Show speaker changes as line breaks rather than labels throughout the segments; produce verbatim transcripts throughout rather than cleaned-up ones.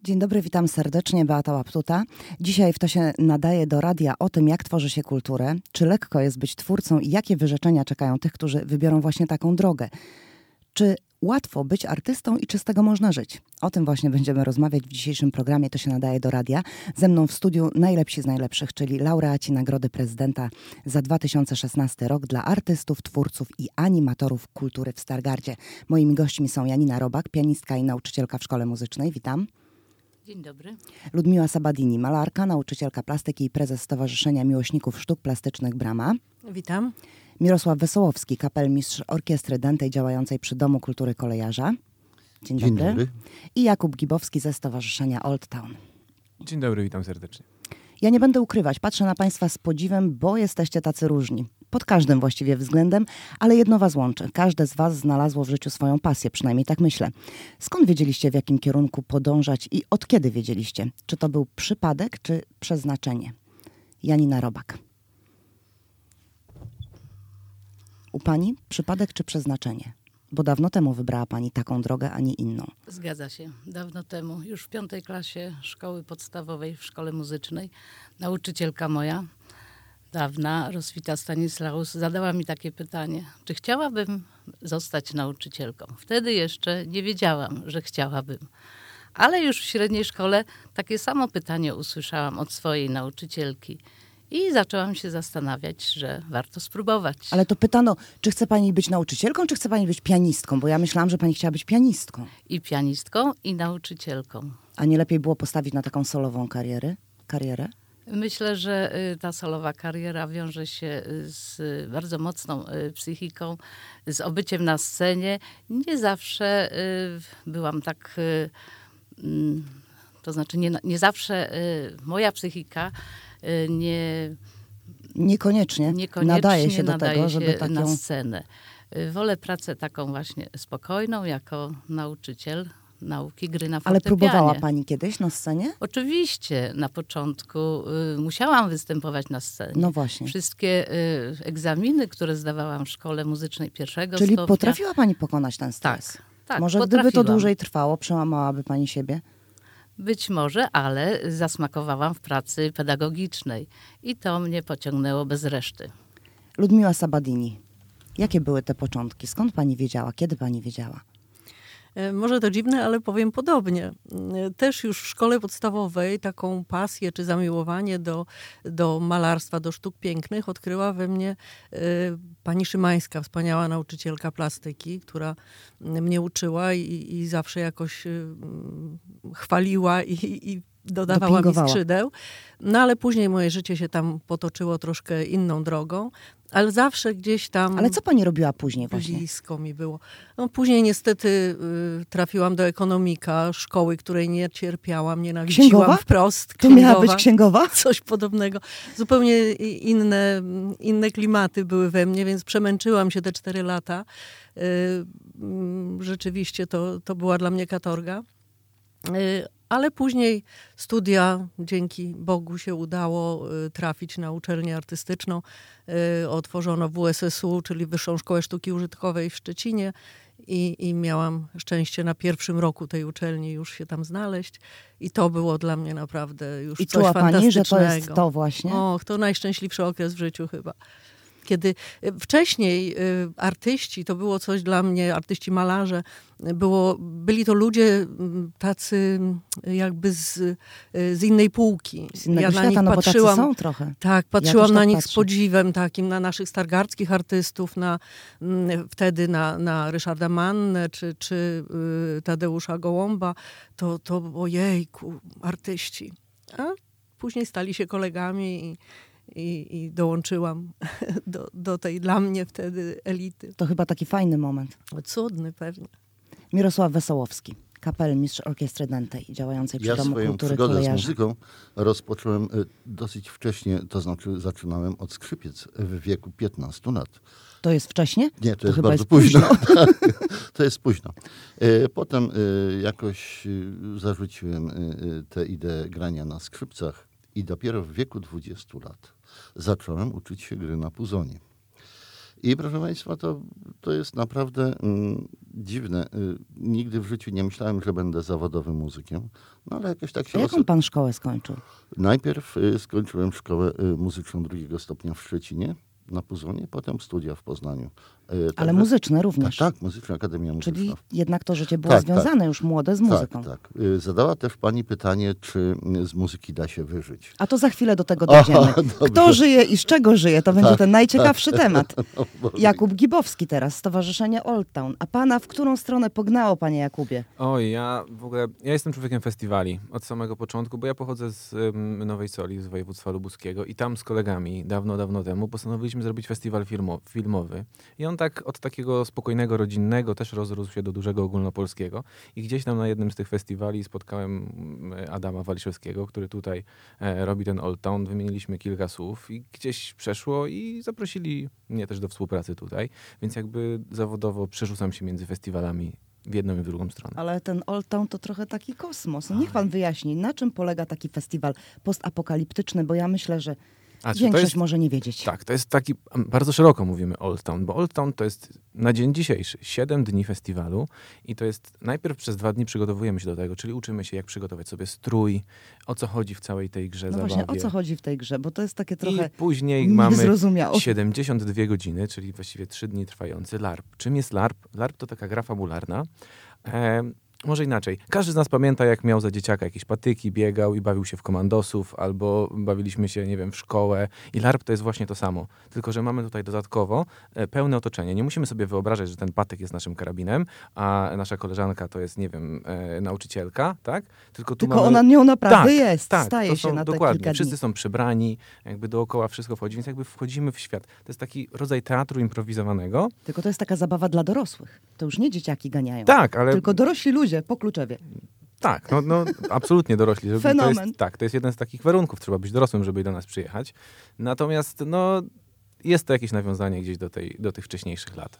Dzień dobry, witam serdecznie, Beata Łaptuta. Dzisiaj w To się nadaje do radia o tym, jak tworzy się kulturę, czy lekko jest być twórcą i jakie wyrzeczenia czekają tych, którzy wybiorą właśnie taką drogę. Czy łatwo być artystą i czy z tego można żyć? O tym właśnie będziemy rozmawiać w dzisiejszym programie To się nadaje do radia. Ze mną w studiu najlepsi z najlepszych, czyli laureaci Nagrody Prezydenta za dwa tysiące szesnasty rok dla artystów, twórców i animatorów kultury w Stargardzie. Moimi gośćmi są Janina Robak, pianistka i nauczycielka w szkole muzycznej. Witam.
Dzień dobry.
Ludmiła Sabadini, malarka, nauczycielka plastyki i prezes Stowarzyszenia Miłośników Sztuk Plastycznych Brama.
Witam.
Mirosław Wesołowski, kapelmistrz Orkiestry Dętej działającej przy Domu Kultury Kolejarza. Dzień,
Dzień
dobry.
dobry.
I Jakub Gibowski ze Stowarzyszenia Old Town.
Dzień dobry, witam serdecznie.
Ja nie będę ukrywać, patrzę na Państwa z podziwem, bo jesteście tacy różni. Pod każdym właściwie względem, ale jedno Was łączy. Każde z Was znalazło w życiu swoją pasję, przynajmniej tak myślę. Skąd wiedzieliście, w jakim kierunku podążać i od kiedy wiedzieliście? Czy to był przypadek, czy przeznaczenie? Janina Robak. U Pani przypadek czy przeznaczenie? Bo dawno temu wybrała Pani taką drogę, a nie inną.
Zgadza się. Dawno temu, już w piątej klasie szkoły podstawowej w szkole muzycznej, nauczycielka moja, dawna, Roswita Stanislaus, zadała mi takie pytanie, czy chciałabym zostać nauczycielką. Wtedy jeszcze nie wiedziałam, że chciałabym. Ale już w średniej szkole takie samo pytanie usłyszałam od swojej nauczycielki. I zaczęłam się zastanawiać, że warto spróbować.
Ale to pytano, czy chce Pani być nauczycielką, czy chce Pani być pianistką? Bo ja myślałam, że Pani chciała być pianistką.
I pianistką, i nauczycielką.
A nie lepiej było postawić na taką solową karierę? karierę?
Myślę, że ta solowa kariera wiąże się z bardzo mocną psychiką, z obyciem na scenie. Nie zawsze byłam tak... To znaczy nie, nie zawsze moja psychika nie...
Niekoniecznie,
Niekoniecznie
nadaje się do
nadaje
tego,
się
żeby tak
na
ją...
scenę. Wolę pracę taką właśnie spokojną, jako nauczyciel nauki gry na
Ale
fortepianie.
próbowała Pani kiedyś na scenie?
Oczywiście, na początku y, musiałam występować na scenie.
No właśnie.
Wszystkie y, egzaminy, które zdawałam w szkole muzycznej pierwszego
Czyli
stopnia.
potrafiła Pani pokonać ten stres?
Tak, tak,
Może
potrafiłam.
gdyby to dłużej trwało, przełamałaby Pani siebie?
Być może, ale zasmakowałam w pracy pedagogicznej. I to mnie pociągnęło bez reszty.
Ludmiła Sabadini. Jakie były te początki? Skąd Pani wiedziała? Kiedy Pani wiedziała?
Może to dziwne, ale powiem podobnie. Też już w szkole podstawowej taką pasję czy zamiłowanie do, do malarstwa, do sztuk pięknych odkryła we mnie y, pani Szymańska, wspaniała nauczycielka plastyki, która mnie uczyła i, i zawsze jakoś y, chwaliła i, i dodawała mi skrzydeł. No ale później moje życie się tam potoczyło troszkę inną drogą. Ale zawsze gdzieś tam...
Ale co Pani robiła później właśnie?
Blisko mi było. No, później niestety y, trafiłam do ekonomika, szkoły, której nie cierpiałam, nienawidziłam
księgowa?
wprost.
To miała być księgowa?
Coś podobnego. Zupełnie inne, inne klimaty były we mnie, więc przemęczyłam się te cztery lata. Y, y, rzeczywiście to, to była dla mnie katorga. Y, Ale później studia, dzięki Bogu się udało trafić na uczelnię artystyczną. Otworzono W S S U, czyli Wyższą Szkołę Sztuki Użytkowej w Szczecinie i, i miałam szczęście na pierwszym roku tej uczelni już się tam znaleźć. I to było dla mnie naprawdę już
I
coś
czuła Pani, że
fantastycznego.
to jest to właśnie?
Och, to najszczęśliwszy okres w życiu chyba. Kiedy wcześniej artyści, to było coś dla mnie, artyści malarze, było, byli to ludzie tacy jakby z, z innej półki.
Z innego
ja
świata,
na nich
no
patrzyłam,
bo tacy są trochę.
Tak, patrzyłam
ja
na
tak
nich
patrzę.
z podziwem takim, na naszych stargardzkich artystów, na, wtedy na, na Ryszarda Mannę czy, czy Tadeusza Gołąba. To, to ojejku, artyści. A później stali się kolegami i I, i dołączyłam do, do tej dla mnie wtedy elity.
To chyba taki fajny moment.
Cudny pewnie.
Mirosław Wesołowski, kapelmistrz Orkiestry Dętej działającej przy
Ja
Domu
swoją
Kultury
przygodę
Kolejarza.
z muzyką rozpocząłem dosyć wcześnie, to znaczy zaczynałem od skrzypiec w wieku piętnastu lat.
To jest wcześnie?
Nie, to,
to
jest
chyba
bardzo
jest
późno.
późno.
To jest późno. Potem jakoś zarzuciłem tę ideę grania na skrzypcach i dopiero w wieku dwudziestu lat zacząłem uczyć się gry na puzonie. I proszę Państwa, to, to jest naprawdę mm, dziwne. Y, nigdy w życiu nie myślałem, że będę zawodowym muzykiem, no ale jakoś tak się...
A jaką
osy-
pan szkołę skończył?
Najpierw y, skończyłem szkołę y, muzyczną drugiego stopnia w Szczecinie, na Puzonie, potem studia w Poznaniu. Y,
Ale
także-
muzyczne również.
Tak, tak, Muzyczna Akademia Muzyczna.
Czyli jednak to życie było
Tak,
związane
tak.
już młode z muzyką.
Tak, tak. Y, Zadała też pani pytanie, czy y, z muzyki da się wyżyć.
A to za chwilę do tego dojdziemy.
Aha, dobrze.
Kto żyje i z czego żyje? To będzie
Tak,
ten najciekawszy temat.
No, Boże.
Jakub Gibowski teraz, Stowarzyszenie Old Town. A pana w którą stronę pognało, panie Jakubie?
Oj, ja w ogóle, ja jestem człowiekiem festiwali od samego początku, bo ja pochodzę z um, Nowej Soli, z województwa lubuskiego i tam z kolegami dawno, dawno temu postanowiliśmy zrobić festiwal filmo, filmowy. I on tak od takiego spokojnego, rodzinnego też rozrósł się do dużego ogólnopolskiego. I gdzieś tam na jednym z tych festiwali spotkałem Adama Waliszewskiego, który tutaj e, robi ten Old Town. Wymieniliśmy kilka słów i gdzieś przeszło i zaprosili mnie też do współpracy tutaj. Więc jakby zawodowo przerzucam się między festiwalami w jedną i w drugą stronę.
Ale ten Old Town to trochę taki kosmos. No niech pan wyjaśni, na czym polega taki festiwal postapokaliptyczny, bo ja myślę, że
A, czy to
większość
jest-
może nie wiedzieć.
Tak, to jest taki, bardzo szeroko mówimy Old Town, bo Old Town to jest na dzień dzisiejszy siedem dni festiwalu i to jest, najpierw przez dwa dni przygotowujemy się do tego, czyli uczymy się, jak przygotować sobie strój, o co chodzi w całej tej grze,
No
zabawie.
właśnie, o co chodzi w tej grze? Bo to jest takie trochę
I później mamy
niezrozumiałe.
siedemdziesiąt dwie godziny, czyli właściwie trzy dni trwający LARP. Czym jest LARP? LARP to taka gra fabularna. E, może inaczej. Każdy z nas pamięta, jak miał za dzieciaka jakieś patyki, biegał i bawił się w komandosów, albo bawiliśmy się, nie wiem, w szkołę. I LARP to jest właśnie to samo. Tylko że mamy tutaj dodatkowo e, pełne otoczenie. Nie musimy sobie wyobrażać, że ten patyk jest naszym karabinem, a nasza koleżanka to jest, nie wiem, e, nauczycielka, tak? Tylko tu
Tylko
mamy...
ona nią naprawdę
Tak,
jest.
Tak,
Staje
to
się
są,
na te
dokładnie.
kilka
Wszyscy
dni.
są przebrani, jakby dookoła wszystko wchodzi, więc jakby wchodzimy w świat. To jest taki rodzaj teatru improwizowanego.
Tylko to jest taka zabawa dla dorosłych. To już nie dzieciaki ganiają.
Tak, ale
Tylko dorośli ludzie po Kluczewie.
tak, no, no absolutnie dorośli. Żeby- To
Fenomen.
jest, tak, to jest jeden z takich warunków. Trzeba być dorosłym, żeby do nas przyjechać. Natomiast no, jest to jakieś nawiązanie gdzieś do, tej, do tych wcześniejszych lat.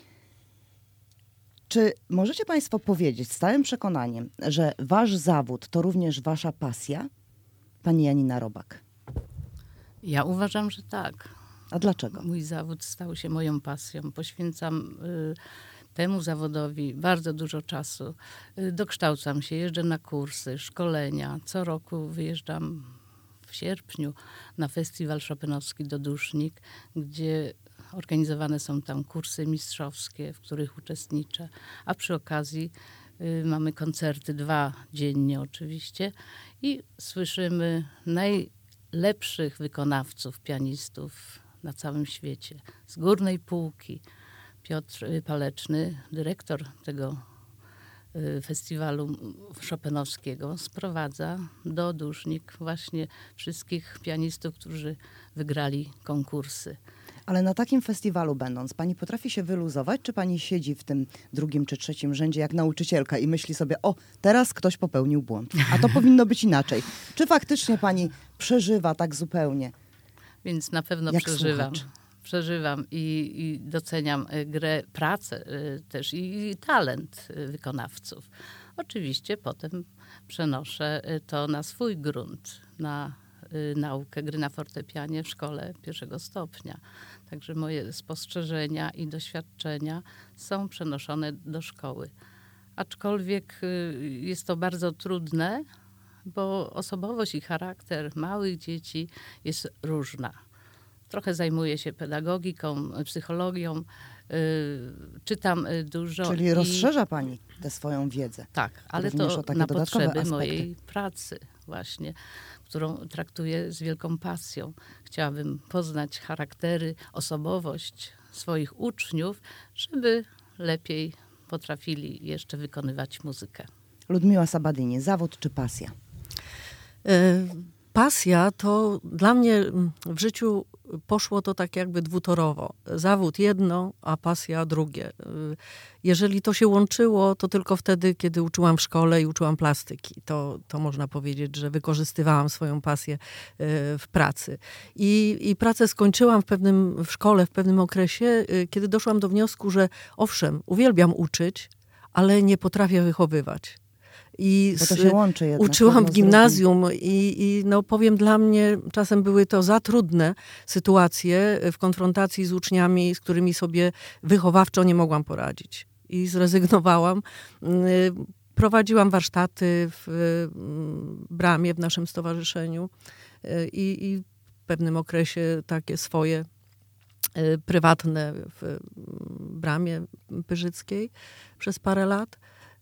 Czy możecie państwo powiedzieć z całym przekonaniem, że wasz zawód to również wasza pasja? Pani Janina Robak.
Ja uważam, że tak.
A dlaczego?
Mój zawód stał się moją pasją. Poświęcam y, temu zawodowi bardzo dużo czasu. Y, dokształcam się, jeżdżę na kursy, szkolenia. Co roku wyjeżdżam w sierpniu na festiwal chopinowski Dodusznik, gdzie organizowane są tam kursy mistrzowskie, w których uczestniczę. A przy okazji y, mamy koncerty, dwa dziennie oczywiście. I słyszymy najlepszych wykonawców, pianistów na całym świecie. Z górnej półki. Piotr y, Paleczny, dyrektor tego y, festiwalu chopinowskiego, sprowadza do Dusznik właśnie wszystkich pianistów, którzy wygrali konkursy.
Ale na takim festiwalu będąc, pani potrafi się wyluzować, czy pani siedzi w tym drugim czy trzecim rzędzie jak nauczycielka i myśli sobie, o, teraz ktoś popełnił błąd, a to powinno być inaczej. Czy faktycznie pani przeżywa tak zupełnie?
Więc na pewno
Jak
przeżywam.
słuchacz.
Przeżywam i, i doceniam y, grę, pracę y, też i, i talent y, wykonawców. Oczywiście potem przenoszę y, to na swój grunt, na y, naukę gry na fortepianie w szkole pierwszego stopnia. Także moje spostrzeżenia i doświadczenia są przenoszone do szkoły. Aczkolwiek y, jest to bardzo trudne, bo osobowość i charakter małych dzieci jest różna. Trochę zajmuję się pedagogiką, psychologią, y, czytam y, dużo.
Czyli
i-
rozszerza pani tę swoją wiedzę.
Tak, ale
również o
to
takie
na
dodatkowe
potrzeby
aspekty.
mojej pracy właśnie, którą traktuję z wielką pasją. Chciałabym poznać charaktery, osobowość swoich uczniów, żeby lepiej potrafili jeszcze wykonywać muzykę.
Ludmiła Sabadini, zawód czy pasja?
E, Pasja to dla mnie mm, w życiu poszło to tak jakby dwutorowo. Zawód jedno, a pasja drugie. E, Jeżeli to się łączyło, to tylko wtedy, kiedy uczyłam w szkole i uczyłam plastyki. To, to można powiedzieć, że wykorzystywałam swoją pasję e, w pracy. I, I pracę skończyłam w pewnym, w szkole w pewnym okresie, e, kiedy doszłam do wniosku, że owszem, uwielbiam uczyć, ale nie potrafię wychowywać. I
Bo to się łączy jednak.
uczyłam
jedno
w
z
gimnazjum i, i no powiem, dla mnie czasem były to za trudne sytuacje w konfrontacji z uczniami, z którymi sobie wychowawczo nie mogłam poradzić. I zrezygnowałam. Prowadziłam warsztaty w Bramie, w naszym stowarzyszeniu i, i w pewnym okresie takie swoje prywatne w Bramie Pyrzyckiej przez parę lat.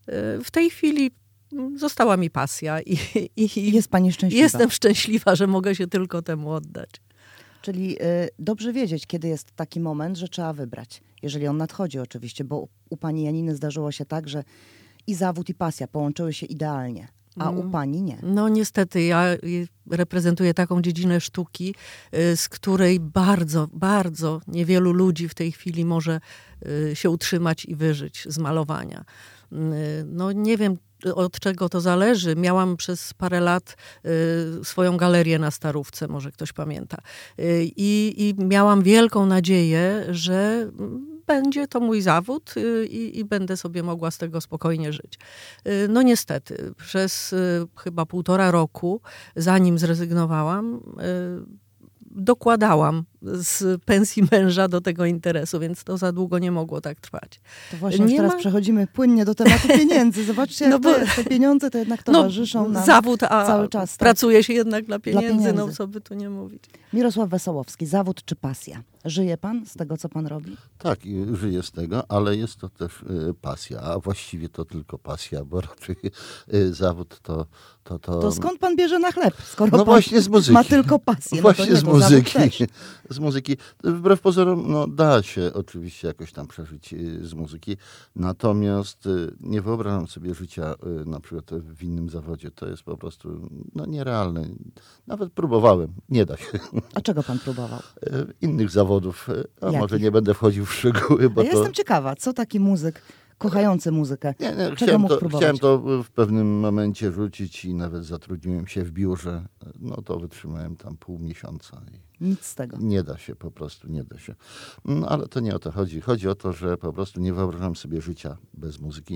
W tej chwili została mi pasja i, i
Jest pani szczęśliwa.
jestem szczęśliwa, że mogę się tylko temu oddać.
Czyli y, dobrze wiedzieć, kiedy jest taki moment, że trzeba wybrać. Jeżeli on nadchodzi oczywiście, bo u pani Janiny zdarzyło się tak, że i zawód, i pasja połączyły się idealnie, a
Mm.
u pani nie.
No niestety, ja y, reprezentuję taką dziedzinę sztuki, y, z której bardzo, bardzo niewielu ludzi w tej chwili może y, się utrzymać i wyżyć z malowania. Y, No nie wiem, od czego to zależy. Miałam przez parę lat y, swoją galerię na Starówce, może ktoś pamięta. Y, I, i miałam wielką nadzieję, że będzie to mój zawód y, i, i będę sobie mogła z tego spokojnie żyć. Y, No niestety, przez y, chyba półtora roku, zanim zrezygnowałam, y, dokładałam z pensji męża do tego interesu, więc to za długo nie mogło tak trwać.
To właśnie już
Nie
teraz
ma-
przechodzimy płynnie do tematu pieniędzy. Zobaczcie, jak
No
to
bo-
jest. Te pieniądze to jednak towarzyszą nam
zawód, a
cały czas. Tak?
pracuje się jednak dla pieniędzy,
pieniędzy.
no co by tu nie mówić.
Mirosław Wesołowski, zawód czy pasja? Żyje pan z tego, co pan robi?
Tak, i żyję z tego, ale jest to też y, pasja, a właściwie to tylko pasja, bo raczej y, zawód to... To, to,
To skąd pan bierze na chleb, skoro
No
pan
właśnie z muzyki.
ma tylko pasję?
Właśnie
no to nie,
z
to zawód
muzyki.
też.
Z muzyki. Wbrew pozorom, no, da się oczywiście jakoś tam przeżyć y, z muzyki, natomiast y, nie wyobrażam sobie życia y, na przykład w innym zawodzie. To jest po prostu no, nierealne. Nawet próbowałem, nie da się.
A czego pan próbował?
Y, Innych zawodów, y, a
Jakich?
może nie będę wchodził w szczegóły, bo
A ja
to...
jestem ciekawa, co taki muzyk kochający muzykę,
Nie, nie,
czego
chciałem,
mógł
to,
próbować?
chciałem to w pewnym momencie rzucić i nawet zatrudniłem się w biurze. No to wytrzymałem tam pół miesiąca. I
Nic z tego.
nie da się, po prostu nie da się. No, ale to nie o to chodzi. Chodzi o to, że po prostu nie wyobrażam sobie życia bez muzyki.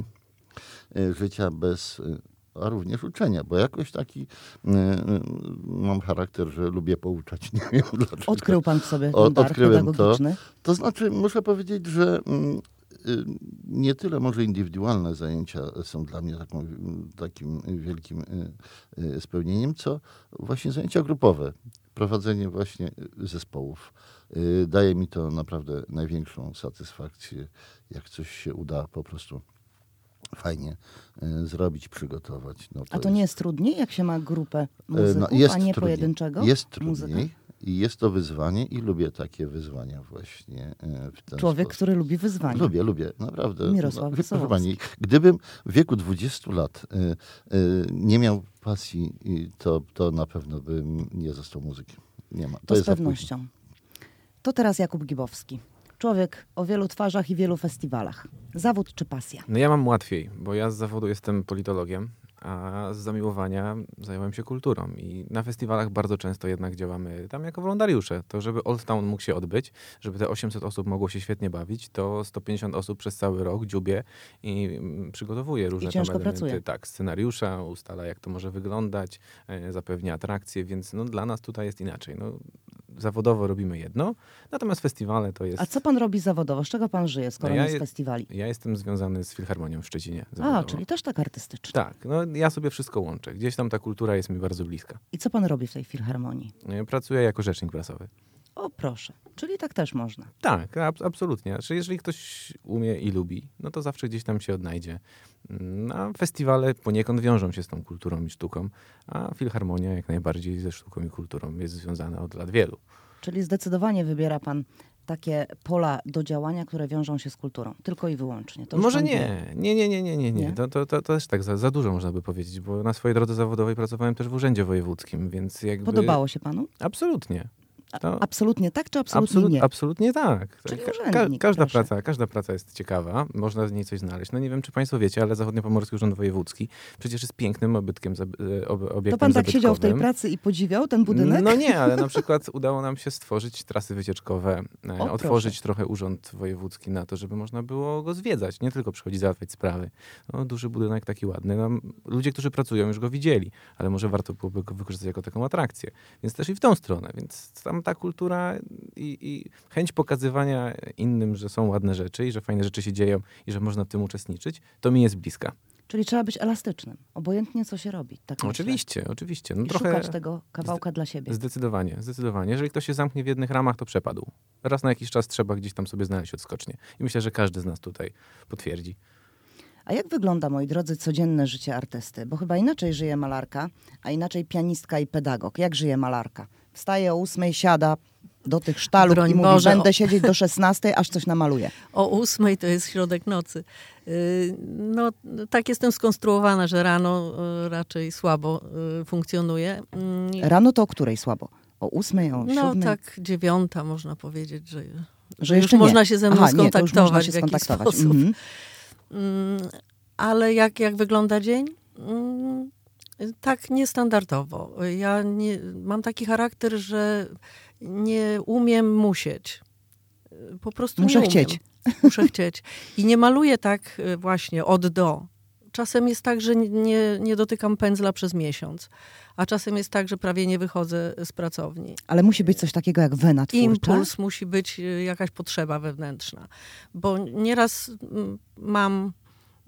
Y, Życia bez, y, a również uczenia, bo jakoś taki y, y, mam charakter, że lubię pouczać. Nie wiem dlaczego.
Odkrył pan w sobie ten
O-
dar
odkryłem to.
pedagogiczny?
To znaczy, muszę powiedzieć, że mm, y, nie tyle może indywidualne zajęcia są dla mnie taką, takim wielkim y, y, spełnieniem, co właśnie zajęcia grupowe. Prowadzenie właśnie zespołów. Y, Daje mi to naprawdę największą satysfakcję, jak coś się uda po prostu fajnie y, zrobić, przygotować. No,
A to
jest-
nie jest trudniej, jak się ma grupę
E,
muzyków,
no, jest
a nie
trudniej.
pojedynczego
Jest
muzyka?
trudniej i jest to wyzwanie i lubię takie wyzwania właśnie e, w ten
Człowiek,
sposób.
który lubi wyzwania.
Lubię, lubię, naprawdę.
Mirosław
wie-
Wesołowski.
proszę pani, gdybym w wieku dwudziestu lat y, y, nie miał pasji, y, to, to na pewno bym nie został muzykiem. Nie ma. To,
To z
jest za późno.
pewnością. To teraz Jakub Gibowski. Człowiek o wielu twarzach i wielu festiwalach. Zawód czy pasja?
No ja mam łatwiej, bo ja z zawodu jestem politologiem, a z zamiłowania zajmowałem się kulturą i na festiwalach bardzo często jednak działamy tam jako wolontariusze. To żeby Old Town mógł się odbyć, żeby te osiemset osób mogło się świetnie bawić, to sto pięćdziesiąt osób przez cały rok dziubie i mm, przygotowuje różne
I
tam
ciężko
elementy.
pracuje.
Tak, scenariusza, ustala jak to może wyglądać, e, zapewnia atrakcje, więc no, dla nas tutaj jest inaczej. No, zawodowo robimy jedno, natomiast festiwale to jest...
A co pan robi zawodowo? Z czego pan żyje, skoro
No ja
nie z
je-
festiwali?
Ja jestem związany z Filharmonią w Szczecinie.
A,
zawodowo.
czyli też tak artystycznie.
Tak, no ja sobie wszystko łączę. Gdzieś tam ta kultura jest mi bardzo bliska.
I co pan robi w tej filharmonii?
E, Pracuję jako rzecznik prasowy.
O, proszę. Czyli tak też można.
Tak, ab- absolutnie. Znaczy, jeżeli ktoś umie i lubi, no to zawsze gdzieś tam się odnajdzie. Mm, A festiwale poniekąd wiążą się z tą kulturą i sztuką, a Filharmonia jak najbardziej ze sztuką i kulturą jest związana od lat wielu.
Czyli zdecydowanie wybiera pan takie pola do działania, które wiążą się z kulturą. Tylko i wyłącznie. To już
Może
pan wie.
nie. Nie, nie, nie, nie, nie, nie.
Nie?
To, to, to, to też tak za, za dużo można by powiedzieć, bo na swojej drodze zawodowej pracowałem też w Urzędzie Wojewódzkim, więc jakby...
Podobało się panu?
Absolutnie. To
Absolutnie tak, czy absolutnie
absolut-
nie?
Absolutnie tak.
Czyli
Ka-
urzędnik,
każda,
proszę.
praca, każda praca jest ciekawa, można z niej coś znaleźć. No nie wiem, czy państwo wiecie, ale Zachodniopomorski Urząd Wojewódzki przecież jest pięknym obytkiem, zab- ob- obiektem
To pan tak siedział w tej
zabytkowym.
pracy i podziwiał ten budynek?
No nie, ale na przykład udało nam się stworzyć trasy wycieczkowe, e,
O,
otworzyć
proszę.
trochę urząd wojewódzki na to, żeby można było go zwiedzać, nie tylko przychodzić załatwiać sprawy. No, duży budynek, taki ładny. No, ludzie, którzy pracują, już go widzieli, ale może warto byłoby go wykorzystać jako taką atrakcję. Więc też i w tą stronę. Więc tam ta kultura i, i chęć pokazywania innym, że są ładne rzeczy i że fajne rzeczy się dzieją i że można w tym uczestniczyć, to mi jest bliska.
Czyli trzeba być elastycznym, obojętnie co się robi. Tak myślę.
Oczywiście, oczywiście. No,
I
trochę
szukać tego kawałka dla siebie.
Zdecydowanie, zdecydowanie. Jeżeli ktoś się zamknie w jednych ramach, to przepadł. Raz na jakiś czas trzeba gdzieś tam sobie znaleźć odskocznie. I myślę, że każdy z nas tutaj potwierdzi.
A jak wygląda, moi drodzy, codzienne życie artysty? Bo chyba inaczej żyje malarka, a inaczej pianistka i pedagog. Jak żyje malarka? Wstaje o ósmej, siada do tych sztalów
Broń
i mówi,
Boże,
będę
o-
siedzieć do szesnastej, aż coś namaluje.
O ósmej to jest środek nocy. Yy, No, tak jestem skonstruowana, że rano yy, raczej słabo yy, funkcjonuje. Yy,
Rano to o której słabo? O ósmej, o
No
siódmej?
tak dziewiąta można powiedzieć, że,
Że
już
jeszcze nie.
można się ze mną
Aha, nie, to już
skontaktować
można się
w jakiś
skontaktować.
sposób.
Mhm.
Mm, Ale jak, jak wygląda dzień? Mm, Tak niestandardowo. Ja nie, mam taki charakter, że nie umiem musieć. Po prostu
Muszę
nie umiem.
chcieć.
Muszę chcieć. I nie maluję tak y, właśnie od do. Czasem jest tak, że nie, nie dotykam pędzla przez miesiąc. A czasem jest tak, że prawie nie wychodzę z pracowni.
Ale musi być coś takiego jak wena twórcza.
Impuls musi być y, jakaś potrzeba wewnętrzna. Bo nieraz mm, mam, y,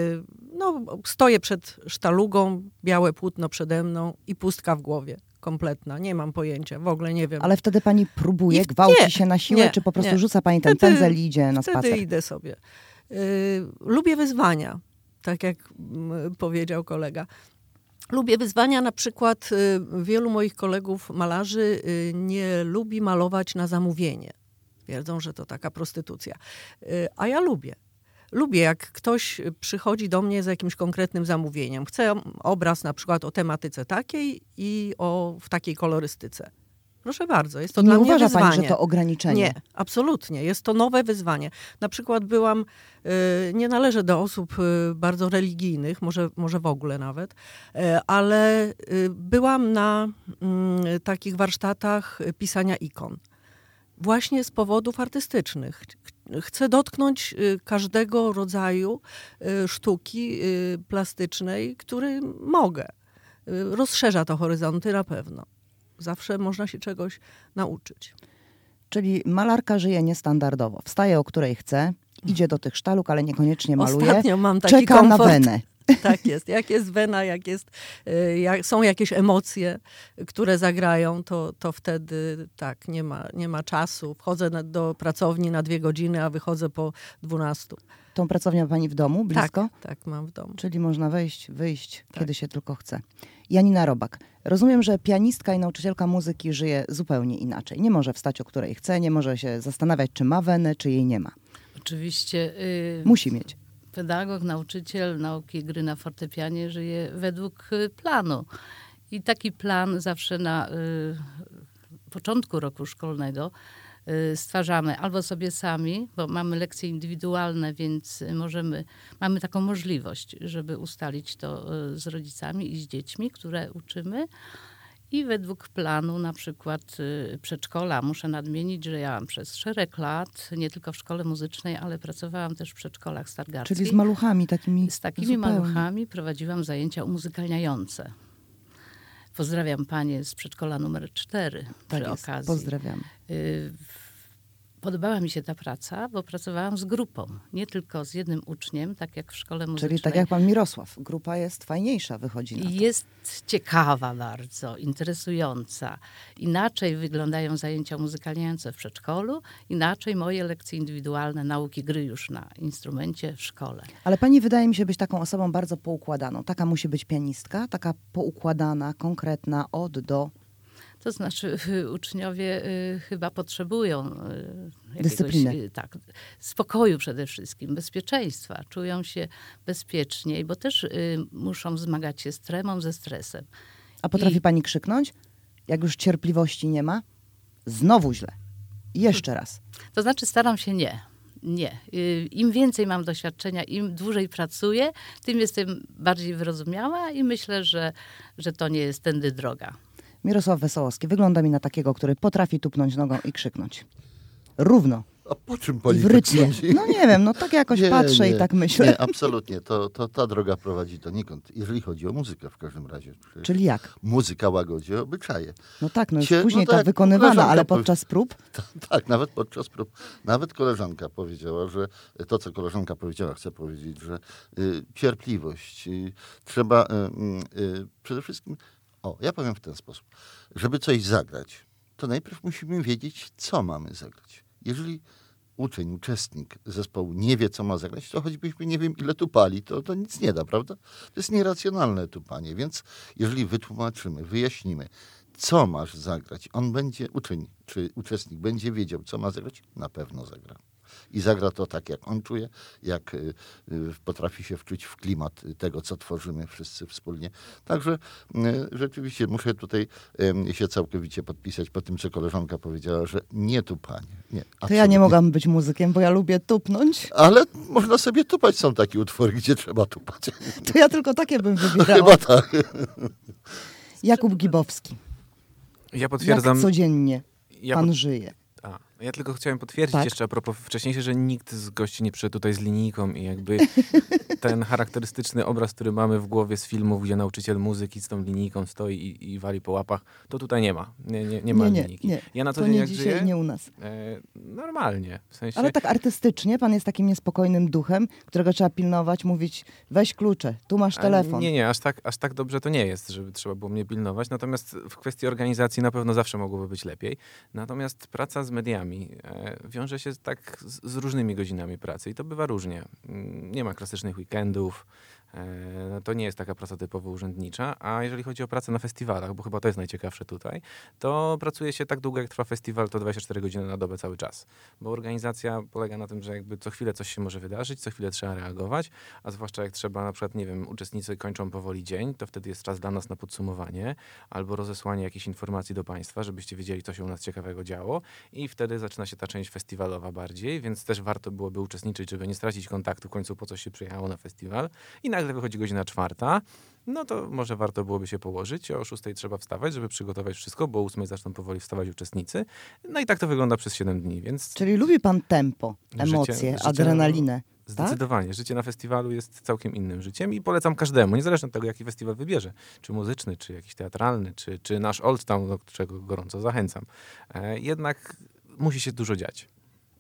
no stoję przed sztalugą, białe płótno przede mną i pustka w głowie. Kompletna. Nie mam pojęcia. W ogóle nie wiem.
Ale wtedy pani próbuje,
I w-
gwałci
nie,
się na siłę,
nie,
czy po prostu
nie.
rzuca pani ten
Wtedy-
pędzel i idzie na
Wtedy
spacer?
idę sobie. Y, lubię wyzwania, tak jak mm, powiedział kolega. Lubię wyzwania, na przykład y, wielu moich kolegów malarzy y, nie lubi malować na zamówienie. Twierdzą, że to taka prostytucja. Y, a ja lubię. Lubię, jak ktoś przychodzi do mnie z jakimś konkretnym zamówieniem. Chcę obraz na przykład o tematyce takiej i o, w takiej kolorystyce. Proszę bardzo, jest to
Nie
dla mnie
uważa
wyzwanie.
pani, że to ograniczenie?
Nie, absolutnie. Jest to nowe wyzwanie. Na przykład byłam, y, nie należę do osób y, bardzo religijnych, może, może w ogóle nawet, y, ale y, byłam na y, takich warsztatach pisania ikon. Właśnie z powodów artystycznych. Ch- Chcę dotknąć y, każdego rodzaju y, sztuki y, plastycznej, który mogę. Y, Rozszerza to horyzonty na pewno. Zawsze można się czegoś nauczyć.
Czyli malarka żyje niestandardowo. Wstaje o której chce, idzie do tych sztaluk, ale niekoniecznie maluje.
Ostatnio mam taki
Czeka
komfort.
na wenę.
Tak jest. Jak jest wena, jak, jest, y, jak są jakieś emocje, które zagrają, to, to wtedy tak, nie ma, nie ma czasu. Wchodzę na, do pracowni na dwie godziny, a wychodzę po dwunastu.
Tą pracownię ma pani w domu, blisko?
Tak, tak, mam w domu.
Czyli można wejść, wyjść,
Tak.
kiedy się tylko chce. Janina Robak. Rozumiem, że pianistka i nauczycielka muzyki żyje zupełnie inaczej. Nie może wstać o której chce, nie może się zastanawiać, czy ma wenę, czy jej nie ma.
Oczywiście y,
Musi mieć.
pedagog, nauczyciel nauki gry na fortepianie żyje według y, planu. I taki plan zawsze na y, początku roku szkolnego y, stwarzamy albo sobie sami, bo mamy lekcje indywidualne, więc możemy, mamy taką możliwość, żeby ustalić to y, z rodzicami i z dziećmi, które uczymy. I według planu na przykład y, przedszkola. Muszę nadmienić, że ja przez szereg lat, nie tylko w szkole muzycznej, ale pracowałam też w przedszkolach stargardzkich.
Czyli z maluchami takimi
Z takimi
zupełnie.
maluchami prowadziłam zajęcia umuzykalniające. Pozdrawiam panie z przedszkola numer cztery
Tak
przy
jest.
okazji.
Pozdrawiam.
Y, Podobała mi się ta praca, bo pracowałam z grupą, nie tylko z jednym uczniem, tak jak w szkole muzycznej.
Czyli tak jak pan Mirosław. Grupa jest fajniejsza, wychodzi na to.
I jest ciekawa bardzo, interesująca. Inaczej wyglądają zajęcia muzykalniające w przedszkolu, inaczej moje lekcje indywidualne nauki gry już na instrumencie w szkole.
Ale pani wydaje mi się być taką osobą bardzo poukładaną. Taka musi być pianistka, taka poukładana, konkretna, od do.
To znaczy y, uczniowie y, chyba potrzebują y, jakiegoś,
Dyscypliny.
y, tak, spokoju przede wszystkim, bezpieczeństwa. Czują się bezpieczniej, bo też y, muszą zmagać się z tremą, ze stresem.
A potrafi
I-
pani krzyknąć, jak już cierpliwości nie ma? znowu źle. Jeszcze raz.
To znaczy staram się nie. Nie. Im więcej mam doświadczenia, im dłużej pracuję, tym jestem bardziej wyrozumiała i myślę, że, że to nie jest tędy droga.
Mirosław Wesołowski wygląda mi na takiego, który potrafi tupnąć nogą i krzyknąć. Równo.
A po czym pani
I w
tak
rytmie.
sądzi?
No nie wiem, no tak jakoś
Nie,
patrzę
nie,
i tak myślę.
Nie, absolutnie. To, to ta droga prowadzi donikąd. Jeżeli chodzi o muzykę w każdym razie. Przecież
Czyli jak?
muzyka łagodzi obyczaje.
No tak, no już
Cie-
później
no
ta
tak,
wykonywana,
koleżanka
ale
powie-
podczas prób?
Tak, nawet podczas prób. Nawet koleżanka powiedziała, że to, co koleżanka powiedziała, chcę powiedzieć, że y, cierpliwość. Y, trzeba y, y, przede wszystkim, o, ja powiem w ten sposób, żeby coś zagrać, to najpierw musimy wiedzieć, co mamy zagrać. Jeżeli uczeń, uczestnik zespołu nie wie, co ma zagrać, to choćbyśmy nie wiem, ile tupali, to, to nic nie da, prawda? To jest nieracjonalne tupanie, więc jeżeli wytłumaczymy, wyjaśnimy, co masz zagrać, on będzie, uczeń czy uczestnik będzie wiedział, co ma zagrać, na pewno zagra. I zagra to tak, jak on czuje, jak y, y, potrafi się wczuć w klimat tego, co tworzymy wszyscy wspólnie. Także y, rzeczywiście muszę tutaj y, się całkowicie podpisać po tym, co koleżanka powiedziała, że nie tupanie. Nie,
To ja
absolutnie.
nie mogłam być muzykiem, bo ja lubię tupnąć.
Ale można sobie tupać. Są takie utwory, gdzie trzeba tupać.
To ja tylko takie bym
No
wybierała.
chyba tak.
Jakub Gibowski.
Ja potwierdzam...
Jak codziennie
ja
pan
pot-
żyje.
A, ja tylko chciałem potwierdzić
Tak?
jeszcze a propos wcześniejszej, że nikt z gości nie przyszedł tutaj z linijką i jakby ten charakterystyczny obraz, który mamy w głowie z filmów, gdzie nauczyciel muzyki z tą linijką stoi i, i wali po łapach, to tutaj nie ma. Nie, nie, nie ma
Nie, nie,
linijki.
nie.
Ja na co
To
dzień
nie
jak
dzisiaj,
żyję?
nie u nas.
E, normalnie. W sensie...
Ale tak artystycznie, pan jest takim niespokojnym duchem, którego trzeba pilnować, mówić, weź klucze, tu masz
A
telefon.
Nie, nie, aż tak, aż tak dobrze to nie jest, żeby trzeba było mnie pilnować. Natomiast w kwestii organizacji na pewno zawsze mogłoby być lepiej. Natomiast praca z mediami e, wiąże się tak z, z różnymi godzinami pracy i to bywa różnie. Mm, Nie ma klasycznych weekendów. E, to nie jest taka praca typowo urzędnicza. A jeżeli chodzi o pracę na festiwalach, bo chyba to jest najciekawsze tutaj, to pracuje się tak długo, jak trwa festiwal, to dwadzieścia cztery godziny na dobę cały czas. Bo organizacja polega na tym, że jakby co chwilę coś się może wydarzyć, co chwilę trzeba reagować, a zwłaszcza jak trzeba na przykład, nie wiem, uczestnicy kończą powoli dzień, to wtedy jest czas dla nas na podsumowanie albo rozesłanie jakichś informacji do państwa, żebyście wiedzieli, co się u nas ciekawego działo i wtedy zaczyna się ta część festiwalowa bardziej, więc też warto byłoby uczestniczyć, żeby nie stracić kontaktu w końcu, po co się przyjechało na festiwal i nagle wychodzi godzina czwarta, no to może warto byłoby się położyć, o szóstej trzeba wstawać, żeby przygotować wszystko, bo o ósmej zaczną powoli wstawać uczestnicy. No i tak to wygląda przez siedem dni, więc
Czyli lubi pan tempo, emocje,
Życie- życie-
adrenalinę. Tak?
zdecydowanie. Życie na festiwalu jest całkiem innym życiem i polecam każdemu, niezależnie od tego, jaki festiwal wybierze. Czy muzyczny, czy jakiś teatralny, czy, czy nasz Old Town, do czego gorąco zachęcam. E, jednak musi się dużo dziać.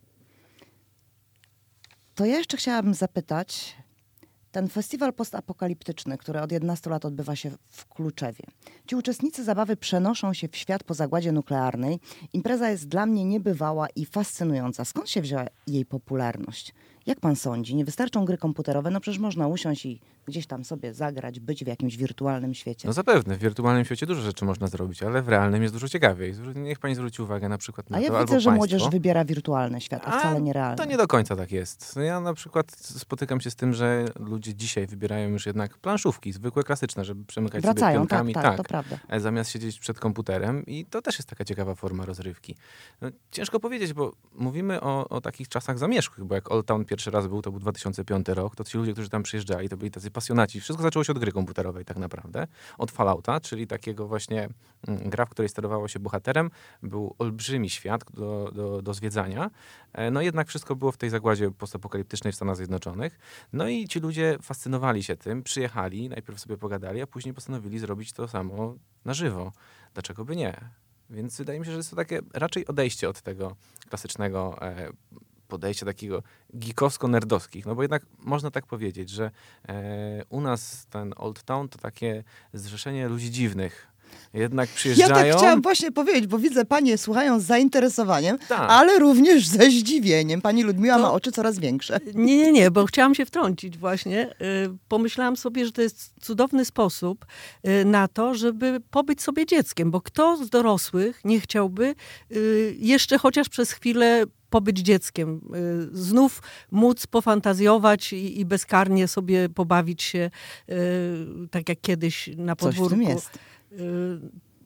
To ja jeszcze chciałabym zapytać, ten festiwal postapokaliptyczny, który od jedenastu lat odbywa się w Kluczewie. Ci uczestnicy zabawy przenoszą się w świat po zagładzie nuklearnej. Impreza jest dla mnie niebywała i fascynująca. Skąd się wzięła jej popularność? Jak pan sądzi? Nie wystarczą gry komputerowe? No przecież można usiąść i gdzieś tam sobie zagrać, być w jakimś wirtualnym świecie.
No zapewne, w wirtualnym świecie dużo rzeczy można zrobić, ale w realnym jest dużo ciekawiej. Niech pani zwróci uwagę na przykład na
A ja
to,
widzę,
albo
że
państwo.
młodzież wybiera wirtualne świat, a wcale nie realne.
To nie do końca tak jest. Ja na przykład spotykam się z tym, że ludzie dzisiaj wybierają już jednak planszówki, zwykłe, klasyczne, żeby przemykać
Wracają,
sobie
tak,
pionkami.
tak, to prawda.
e, Zamiast siedzieć przed komputerem i to też jest taka ciekawa forma rozrywki. No, ciężko powiedzieć, bo mówimy o, o takich czasach zamierzchłych, bo jak Old Town pierwszy raz był, to był dwa tysiące piąty rok, to ci ludzie, którzy tam przyjeżdżali, to byli tacy pasjonaci. Wszystko zaczęło się od gry komputerowej tak naprawdę, od Fallouta, czyli takiego właśnie mm, gra, w której sterowało się bohaterem. Był olbrzymi świat do, do, do zwiedzania. E, No jednak wszystko było w tej zagładzie postapokaliptycznej w Stanach Zjednoczonych. No i ci ludzie fascynowali się tym, przyjechali, najpierw sobie pogadali, a później postanowili zrobić to samo na żywo. Dlaczego by nie? Więc wydaje mi się, że jest to takie raczej odejście od tego klasycznego e, podejścia takiego geekowsko-nerdowskich, no bo jednak można tak powiedzieć, że e, u nas ten Old Town to takie zrzeszenie ludzi dziwnych. Jednak
Ja
przyjeżdżają...
tak chciałam właśnie powiedzieć, bo widzę, panie słuchają z zainteresowaniem,
Tak.
ale również ze zdziwieniem. Pani Ludmiła
To-
ma oczy coraz większe.
Nie, nie, nie, bo chciałam się wtrącić właśnie. Y, Pomyślałam sobie, że to jest cudowny sposób y, na to, żeby pobyć sobie dzieckiem, bo kto z dorosłych nie chciałby y, jeszcze chociaż przez chwilę pobyć dzieckiem, y, znów móc pofantazjować i, i bezkarnie sobie pobawić się y, tak jak kiedyś na
Coś w
podwórku.
tym jest.
Y,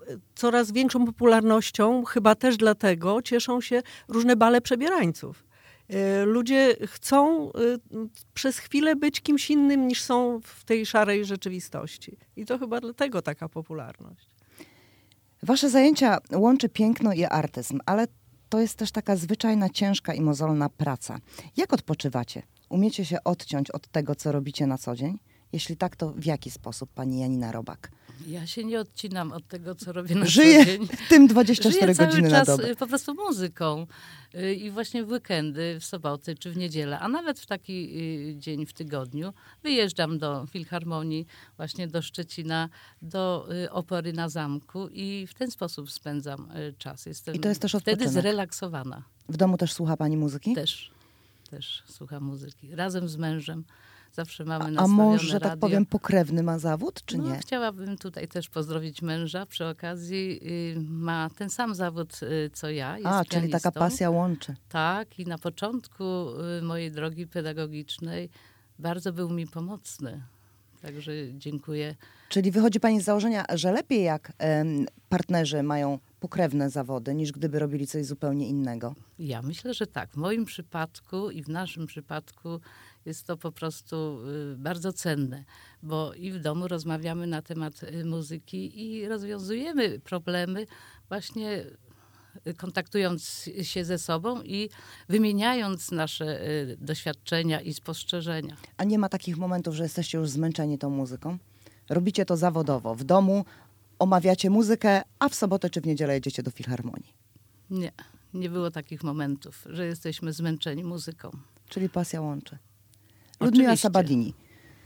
coraz większą popularnością, chyba też dlatego, cieszą się różne bale przebierańców. Ludzie chcą przez chwilę być kimś innym niż są w tej szarej rzeczywistości. I to chyba dlatego taka popularność.
Wasze zajęcia łączy piękno i artyzm, ale to jest też taka zwyczajna, ciężka i mozolna praca. Jak odpoczywacie? Umiecie się odciąć od tego, co robicie na co dzień? Jeśli tak, to w jaki sposób, pani Janina Robak?
Ja się nie odcinam od tego, co robię na
Żyję
co dzień.
tym dwadzieścia cztery
Żyję
godziny
cały
na
czas
dobę.
po prostu muzyką. I właśnie w weekendy, w soboty czy w niedzielę, a nawet w taki dzień w tygodniu wyjeżdżam do Filharmonii, właśnie do Szczecina, do Opery na Zamku i w ten sposób spędzam czas. Jestem
I to jest też
wtedy
odpoczynek.
zrelaksowana.
W domu też słucha pani muzyki?
Też, też słucham muzyki. Razem z mężem. Zawsze mamy
A
nastawione
mąż, że tak
radio.
powiem, pokrewny ma zawód, czy
No,
nie?
chciałabym tutaj też pozdrowić męża. Przy okazji y, ma ten sam zawód, y, co ja. Jest
A, czyli taka
pianistą.
pasja łączy.
Tak, i na początku y, mojej drogi pedagogicznej bardzo był mi pomocny. Także dziękuję.
Czyli wychodzi pani z założenia, że lepiej jak em, partnerzy mają pokrewne zawody, niż gdyby robili coś zupełnie innego.
Ja myślę, że tak. W moim przypadku i w naszym przypadku jest to po prostu y, bardzo cenne, bo i w domu rozmawiamy na temat y, muzyki i rozwiązujemy problemy właśnie y, kontaktując się ze sobą i wymieniając nasze y, doświadczenia i spostrzeżenia.
A nie ma takich momentów, że jesteście już zmęczeni tą muzyką? Robicie to zawodowo. W domu omawiacie muzykę, a w sobotę czy w niedzielę jedziecie do Filharmonii.
Nie, nie było takich momentów, że jesteśmy zmęczeni muzyką.
Czyli pasja łączy. Ludmila
Oczywiście.
Sabadini.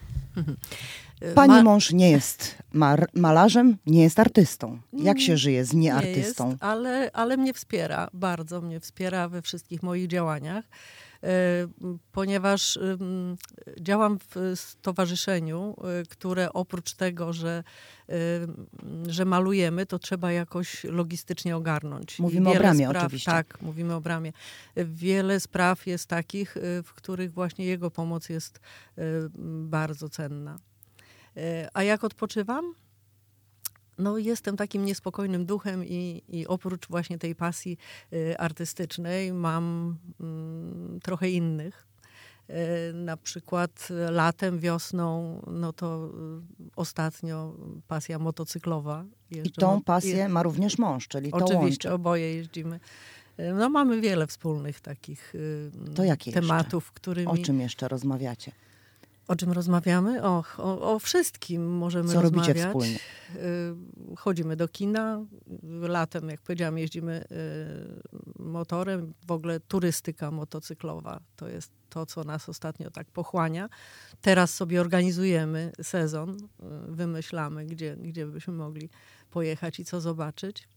Pani
Ma-
mąż nie jest mar- malarzem, nie jest artystą. Jak się żyje z
Nie
nieartystą?
jest, ale, ale mnie wspiera, bardzo mnie wspiera we wszystkich moich działaniach, e, ponieważ ym, działam w stowarzyszeniu, y, które oprócz tego, że, y, że malujemy, to trzeba jakoś logistycznie ogarnąć. I
Mówimy o
wiele
Bramie
spraw,
oczywiście.
Tak, mówimy o Bramie. Wiele spraw jest takich, y, w których właśnie jego pomoc jest y, bardzo cenna. Y, A jak odpoczywam? No, jestem takim niespokojnym duchem i, i oprócz właśnie tej pasji y, artystycznej mam mm, trochę innych. Y, na przykład latem, wiosną, no to y, ostatnio pasja motocyklowa.
I
Jeżdżę
tą
mo-
pasję
je-
ma również mąż, czyli to
Oczywiście,
łączy.
oboje jeździmy. Y, No mamy wiele wspólnych takich y,
To jakie jeszcze?
tematów, którymi...
O czym jeszcze rozmawiacie?
O czym rozmawiamy? Och, o, o wszystkim możemy
Co
rozmawiać.
robicie wspólnie?
Y, Chodzimy do kina. Latem, jak powiedziałam, jeździmy y, motorem. W ogóle turystyka motocyklowa to jest to, co nas ostatnio tak pochłania. Teraz sobie organizujemy sezon. y, Wymyślamy, gdzie, gdzie byśmy mogli pojechać i co zobaczyć.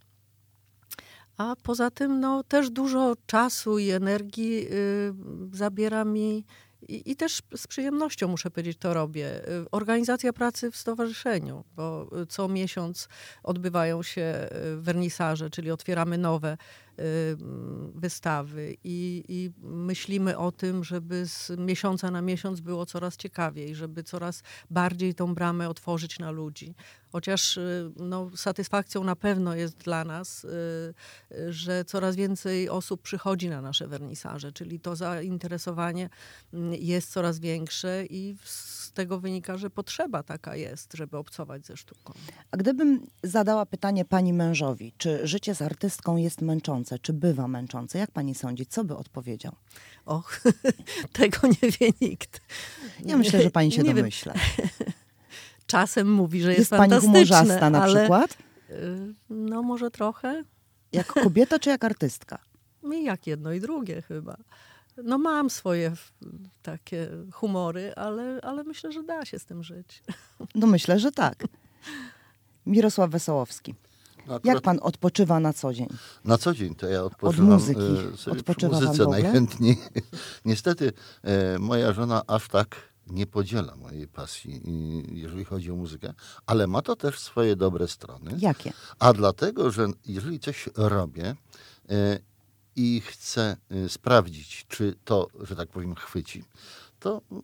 A poza tym no, też dużo czasu i energii y, zabiera mi i, i też z przyjemnością, muszę powiedzieć, to robię. Y, Organizacja pracy w stowarzyszeniu, bo y, co miesiąc odbywają się y, wernisaże, czyli otwieramy nowe y, wystawy i, i myślimy o tym, żeby z miesiąca na miesiąc było coraz ciekawiej, żeby coraz bardziej tą bramę otworzyć na ludzi. Chociaż y, no, satysfakcją na pewno jest dla nas, y, y, że coraz więcej osób przychodzi na nasze wernisaże, czyli to zainteresowanie y, jest coraz większe i z tego wynika, że potrzeba taka jest, żeby obcować ze sztuką.
A gdybym zadała pytanie pani mężowi, czy życie z artystką jest męczące, czy bywa męczące? Jak pani sądzi, co by odpowiedział?
Och, tego nie wie nikt.
Ja myślę, że pani się
Nie wiem.
domyśla.
Czasem mówi, że jest,
Jest pani
fantastyczne,
humorzasta na
ale,
przykład?
y, No może trochę.
Jak kobieta czy jak artystka?
I jak jedno i drugie chyba. No mam swoje w- takie humory, ale, ale myślę, że da się z tym żyć.
No myślę, że tak. Mirosław Wesołowski.
No
Jak
akurat
pan odpoczywa na co dzień?
na co dzień to ja odpoczywam
muzyki.
e, sobie
Odpoczywa
przy
pan
muzyce
w ogóle?
najchętniej. Niestety e, moja żona aż tak nie podziela mojej pasji, i- jeżeli chodzi o muzykę, ale ma to też swoje dobre strony.
Jakie?
A dlatego, że jeżeli coś robię e, i chcę e, sprawdzić, czy to, że tak powiem, chwyci, to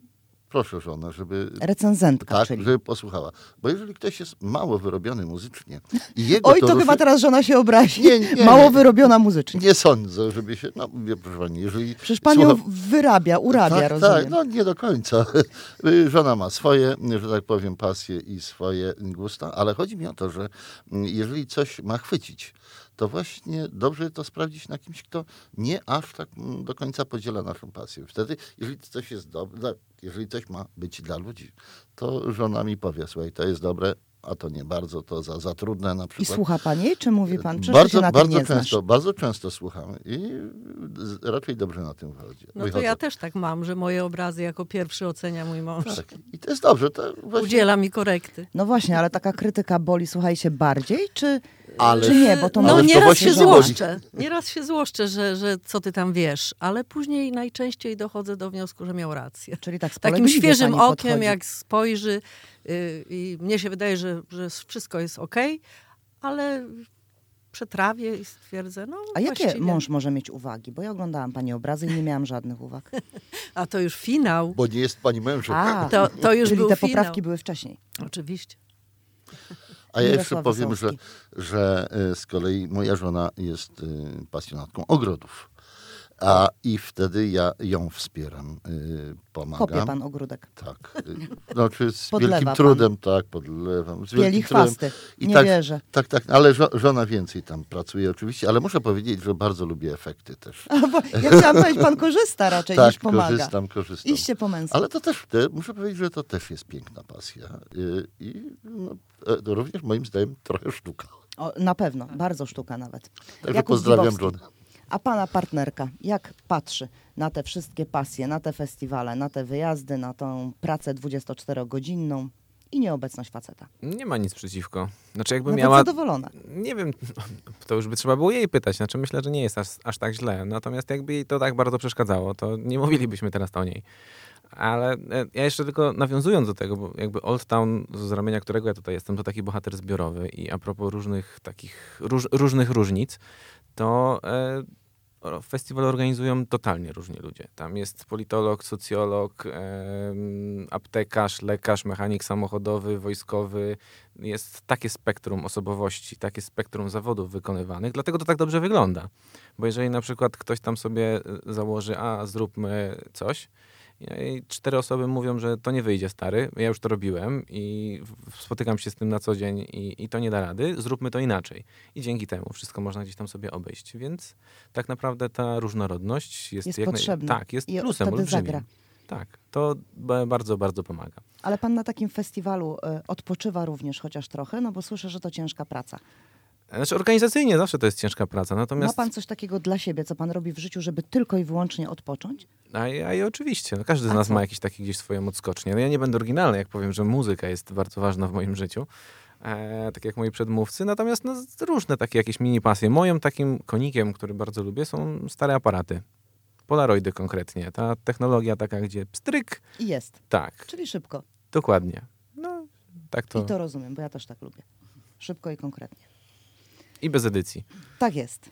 proszę żonę, żeby...
Recenzentka,
Tak,
czyli.
żeby posłuchała. Bo jeżeli ktoś jest mało wyrobiony muzycznie i jego
Oj, to,
ruszy...
chyba teraz żona się obrazi.
Nie, nie, nie.
Mało wyrobiona muzycznie.
Nie sądzę, żeby się... No, wie, proszę pani, jeżeli...
Przecież pan ją
słucha-
wyrabia, urabia,
tak,
rozumiem.
tak, no nie do końca. Żona ma swoje, że tak powiem, pasje i swoje gusta, ale chodzi mi o to, że jeżeli coś ma chwycić, to właśnie dobrze to sprawdzić na kimś, kto nie aż tak do końca podziela naszą pasję. Wtedy, jeżeli coś jest dobre, jeżeli coś ma być dla ludzi, to żona mi powie, słuchaj, to jest dobre, a to nie bardzo, to za, za trudne na
I
przykład.
słucha pan jej, czy mówi pan, przecież
bardzo,
się na tym
bardzo
nie
często,
znasz?
bardzo często słuchamy i z- raczej dobrze na tym wychodzi.
No to
wychodzę.
ja też tak mam, że moje obrazy jako pierwszy ocenia mój mąż.
Tak. I to jest dobrze. To właśnie...
Udziela mi korekty.
No właśnie, ale taka krytyka boli, słuchajcie, bardziej, czy,
Ależ-
czy nie? Bo to
No
Ależ to
nieraz
właśnie
się
nie boli.
złoszczę. Nieraz się złoszczę, że, że co ty tam wiesz, ale później najczęściej dochodzę do wniosku, że miał rację.
Czyli tak
Takim
spolegliwie
świeżym
pani
okiem,
podchodzi.
jak spojrzy yy, i mnie się wydaje, że, że wszystko jest okej, ale przetrawię i stwierdzę, no
A jakie
właściwie.
mąż może mieć uwagi? Bo ja oglądałam pani obrazy i nie miałam żadnych uwag.
A to już finał.
Bo nie jest pani mężem.
A,
To, to już
czyli
był
te
finał.
poprawki były wcześniej.
Oczywiście.
A ja jeszcze
Mirosław
powiem, że,
Wysocki.
że y, z kolei moja żona jest y, pasjonatką ogrodów. A i wtedy ja ją wspieram, y, pomagam.
Kopie pan ogródek.
Tak. Y, Znaczy z
Podlewa
wielkim
pan.
trudem, tak, podlewam. Z
Pieli
wielkim trudem.
chwasty.
I
Nie
tak,
wierzę.
Tak, tak, ale żo- żona więcej tam pracuje oczywiście, ale muszę powiedzieć, że bardzo lubię efekty też.
A, bo ja chciałam powiedzieć, pan korzysta raczej
Tak,
niż pomaga.
korzystam, korzystam.
Iście po męsku.
Ale to też, te, muszę powiedzieć, że to też jest piękna pasja. Y, I no, e, to również moim zdaniem trochę sztuka.
O, na pewno, bardzo sztuka nawet.
Także
Jakub
pozdrawiam
Zgibowski.
żonę.
A pana partnerka, jak patrzy na te wszystkie pasje, na te festiwale, na te wyjazdy, na tą pracę dwudziestoczterogodzinną i nieobecność faceta?
Nie ma nic przeciwko. Znaczy jakby
Nawet
miała...
zadowolona.
Nie wiem, to już by trzeba było jej pytać. Znaczy myślę, że nie jest aż, aż tak źle. Natomiast jakby jej to tak bardzo przeszkadzało, to nie mówilibyśmy teraz o niej. Ale e, ja jeszcze tylko nawiązując do tego, bo jakby Old Town, z ramienia którego ja tutaj jestem, to taki bohater zbiorowy i a propos różnych takich, róż, różnych różnic, to e, o- festiwal organizują totalnie różni ludzie. Tam jest politolog, socjolog, em, aptekarz, lekarz, mechanik samochodowy, wojskowy. Jest takie spektrum osobowości, takie spektrum zawodów wykonywanych, dlatego to tak dobrze wygląda. Bo jeżeli na przykład ktoś tam sobie y, założy, a zróbmy coś, i cztery osoby mówią, że to nie wyjdzie, stary, ja już to robiłem i w- spotykam się z tym na co dzień i, i to nie da rady, zróbmy to inaczej. I dzięki temu wszystko można gdzieś tam sobie obejść, więc tak naprawdę ta różnorodność jest,
Jest
jak naj-
potrzebna.
Tak, jest
I
plusem
wtedy
olbrzymim.
zagra.
Tak, to ba- bardzo, bardzo pomaga.
Ale pan na takim festiwalu y, odpoczywa również chociaż trochę, no bo słyszę, że to ciężka praca.
Znaczy organizacyjnie zawsze to jest ciężka praca,
Ma
natomiast...
pan coś takiego dla siebie, co pan robi w życiu, żeby tylko i wyłącznie odpocząć?
A, i- a i oczywiście, no każdy z
A
nas
co?
ma jakieś takie gdzieś swoje odskocznie. No ja nie będę oryginalny, jak powiem, że muzyka jest bardzo ważna w moim życiu, e, tak jak moi przedmówcy, natomiast no, z- różne takie jakieś mini pasje. Moim takim konikiem, który bardzo lubię, są stare aparaty. Polaroidy konkretnie. Ta technologia taka, gdzie pstryk,
I jest.
tak,
Czyli szybko.
dokładnie. No, tak to.
I to rozumiem, bo ja też tak lubię. Szybko i konkretnie.
I bez edycji.
Tak jest.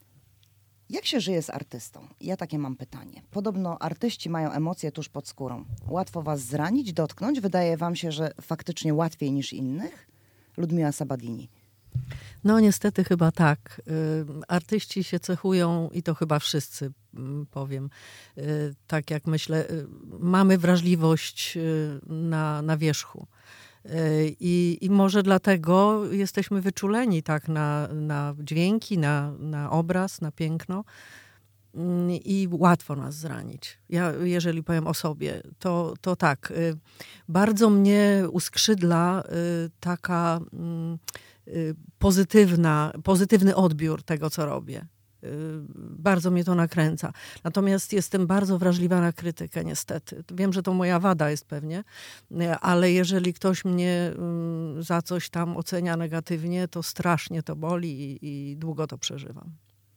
Jak się żyje z artystą? Ja takie mam pytanie. Podobno artyści mają emocje tuż pod skórą. Łatwo was zranić, dotknąć? Wydaje wam się, że faktycznie łatwiej niż innych? Ludmiła Sabadini.
No niestety chyba tak. Y, Artyści się cechują, i to chyba wszyscy, mm, powiem, y, tak jak myślę, y, mamy wrażliwość y, na, na wierzchu. Y, I, I może dlatego jesteśmy wyczuleni tak na, na dźwięki, na, na obraz, na piękno. Mm, I łatwo nas zranić. Ja, jeżeli powiem o sobie, to, to tak. y, Bardzo mnie uskrzydla y, taka mm, y, pozytywna, pozytywny odbiór tego, co robię. Y, Bardzo mnie to nakręca. Natomiast jestem bardzo wrażliwa na krytykę, niestety. Wiem, że to moja wada jest pewnie, y, ale jeżeli ktoś mnie y, za coś tam ocenia negatywnie, to strasznie to boli i, i długo to przeżywam.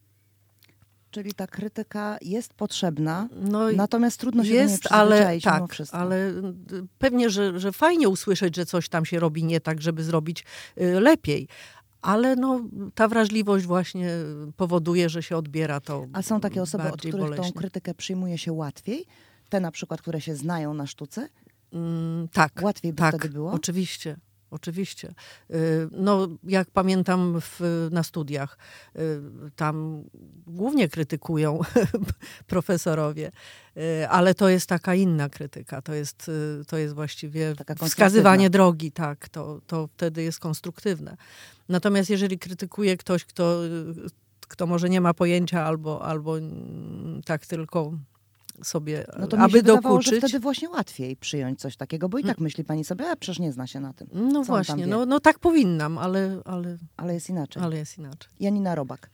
Czyli ta krytyka jest potrzebna,
No i
natomiast trudno się do niej
jest, ale
przyzwyczaić mimo
tak,
wszystko.
ale y, pewnie, że, że fajnie usłyszeć, że coś tam się robi nie tak, żeby zrobić y, lepiej. Ale no, ta wrażliwość właśnie powoduje, że się odbiera to
A są takie osoby, od
bardziej
których
boleśnie.
tą krytykę przyjmuje się łatwiej? Te na przykład, które się znają na sztuce?
Mm, tak.
Łatwiej by
tak,
wtedy było?
Oczywiście. Oczywiście. Y, No, jak pamiętam w, na studiach, y, tam głównie krytykują profesorowie, y, ale to jest taka inna krytyka. To jest, y, to jest właściwie
Taka
wskazywanie drogi, tak. To, to wtedy jest konstruktywne. Natomiast jeżeli krytykuje ktoś, kto, y, kto może nie ma pojęcia albo, albo mm, tak tylko sobie,
No to mi
aby
się wydawało,
dokuczyć.
że wtedy właśnie łatwiej przyjąć coś takiego, bo i tak myśli pani sobie, a przecież nie zna się na tym.
No
on tam
właśnie,
wie?
no, no tak powinnam, ale, ale,
Ale jest inaczej.
ale jest inaczej.
Janina Robak.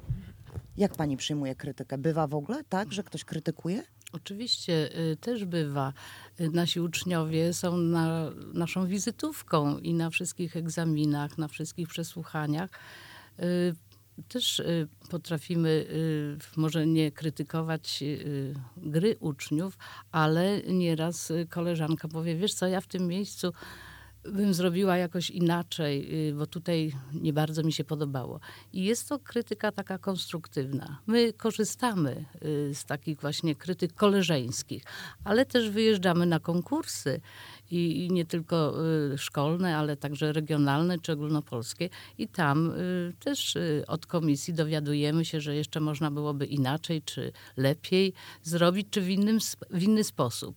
Jak pani przyjmuje krytykę? Bywa w ogóle tak, że ktoś krytykuje?
Oczywiście y, też bywa. Y, Nasi uczniowie są na, naszą wizytówką i na wszystkich egzaminach, na wszystkich przesłuchaniach. Y, Też y, potrafimy y, może nie krytykować y, gry uczniów, ale nieraz y, koleżanka powie, wiesz co, ja w tym miejscu bym zrobiła jakoś inaczej, y, bo tutaj nie bardzo mi się podobało. I jest to krytyka taka konstruktywna. My korzystamy y, z takich właśnie krytyk koleżeńskich, ale też wyjeżdżamy na konkursy i, i nie tylko y, szkolne, ale także regionalne czy ogólnopolskie. I tam y, też y, od komisji dowiadujemy się, że jeszcze można byłoby inaczej, czy lepiej zrobić, czy w, innym, sp- w inny sposób.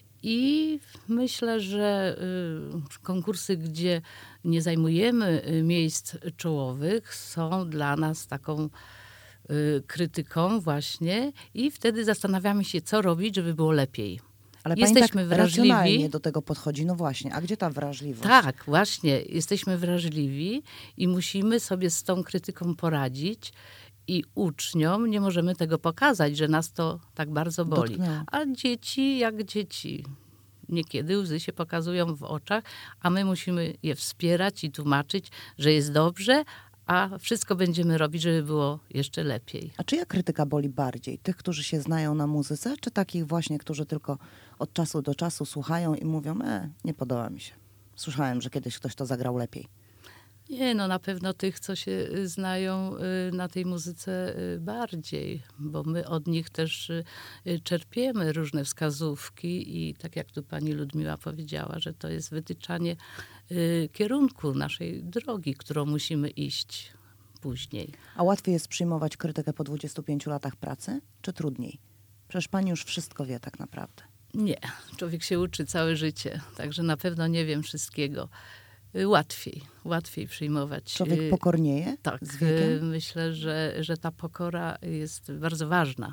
I myślę, że y, konkursy, gdzie nie zajmujemy y, miejsc czołowych, są dla nas taką y, krytyką właśnie i wtedy zastanawiamy się, co robić, żeby było lepiej.
Ale
Jesteśmy
pani tak
wrażliwi.
racjonalnie do tego podchodzi. No właśnie, a gdzie ta wrażliwość?
Tak, właśnie. Jesteśmy wrażliwi i musimy sobie z tą krytyką poradzić. I uczniom nie możemy tego pokazać, że nas to tak bardzo boli.
Dotknęło.
A dzieci jak dzieci. Niekiedy łzy się pokazują w oczach, a my musimy je wspierać i tłumaczyć, że jest dobrze, a wszystko będziemy robić, żeby było jeszcze lepiej.
A czyja krytyka boli bardziej? Tych, którzy się znają na muzyce, czy takich właśnie, którzy tylko od czasu do czasu słuchają i mówią, e, nie podoba mi się. Słyszałem, że kiedyś ktoś to zagrał lepiej.
Nie, no na pewno tych, co się y, znają y, na tej muzyce y, bardziej, bo my od nich też y, y, czerpiemy różne wskazówki i tak jak tu pani Ludmiła powiedziała, że to jest wytyczanie y, kierunku naszej drogi, którą musimy iść później.
A łatwiej jest przyjmować krytykę po dwudziestu pięciu latach pracy, czy trudniej? Przecież pani już wszystko wie tak naprawdę.
Nie, człowiek się uczy całe życie, także na pewno nie wiem wszystkiego. Y, Łatwiej, łatwiej przyjmować.
Człowiek
y,
pokornieje
Tak,
z wiekiem?
y, myślę, że, że ta pokora jest bardzo ważna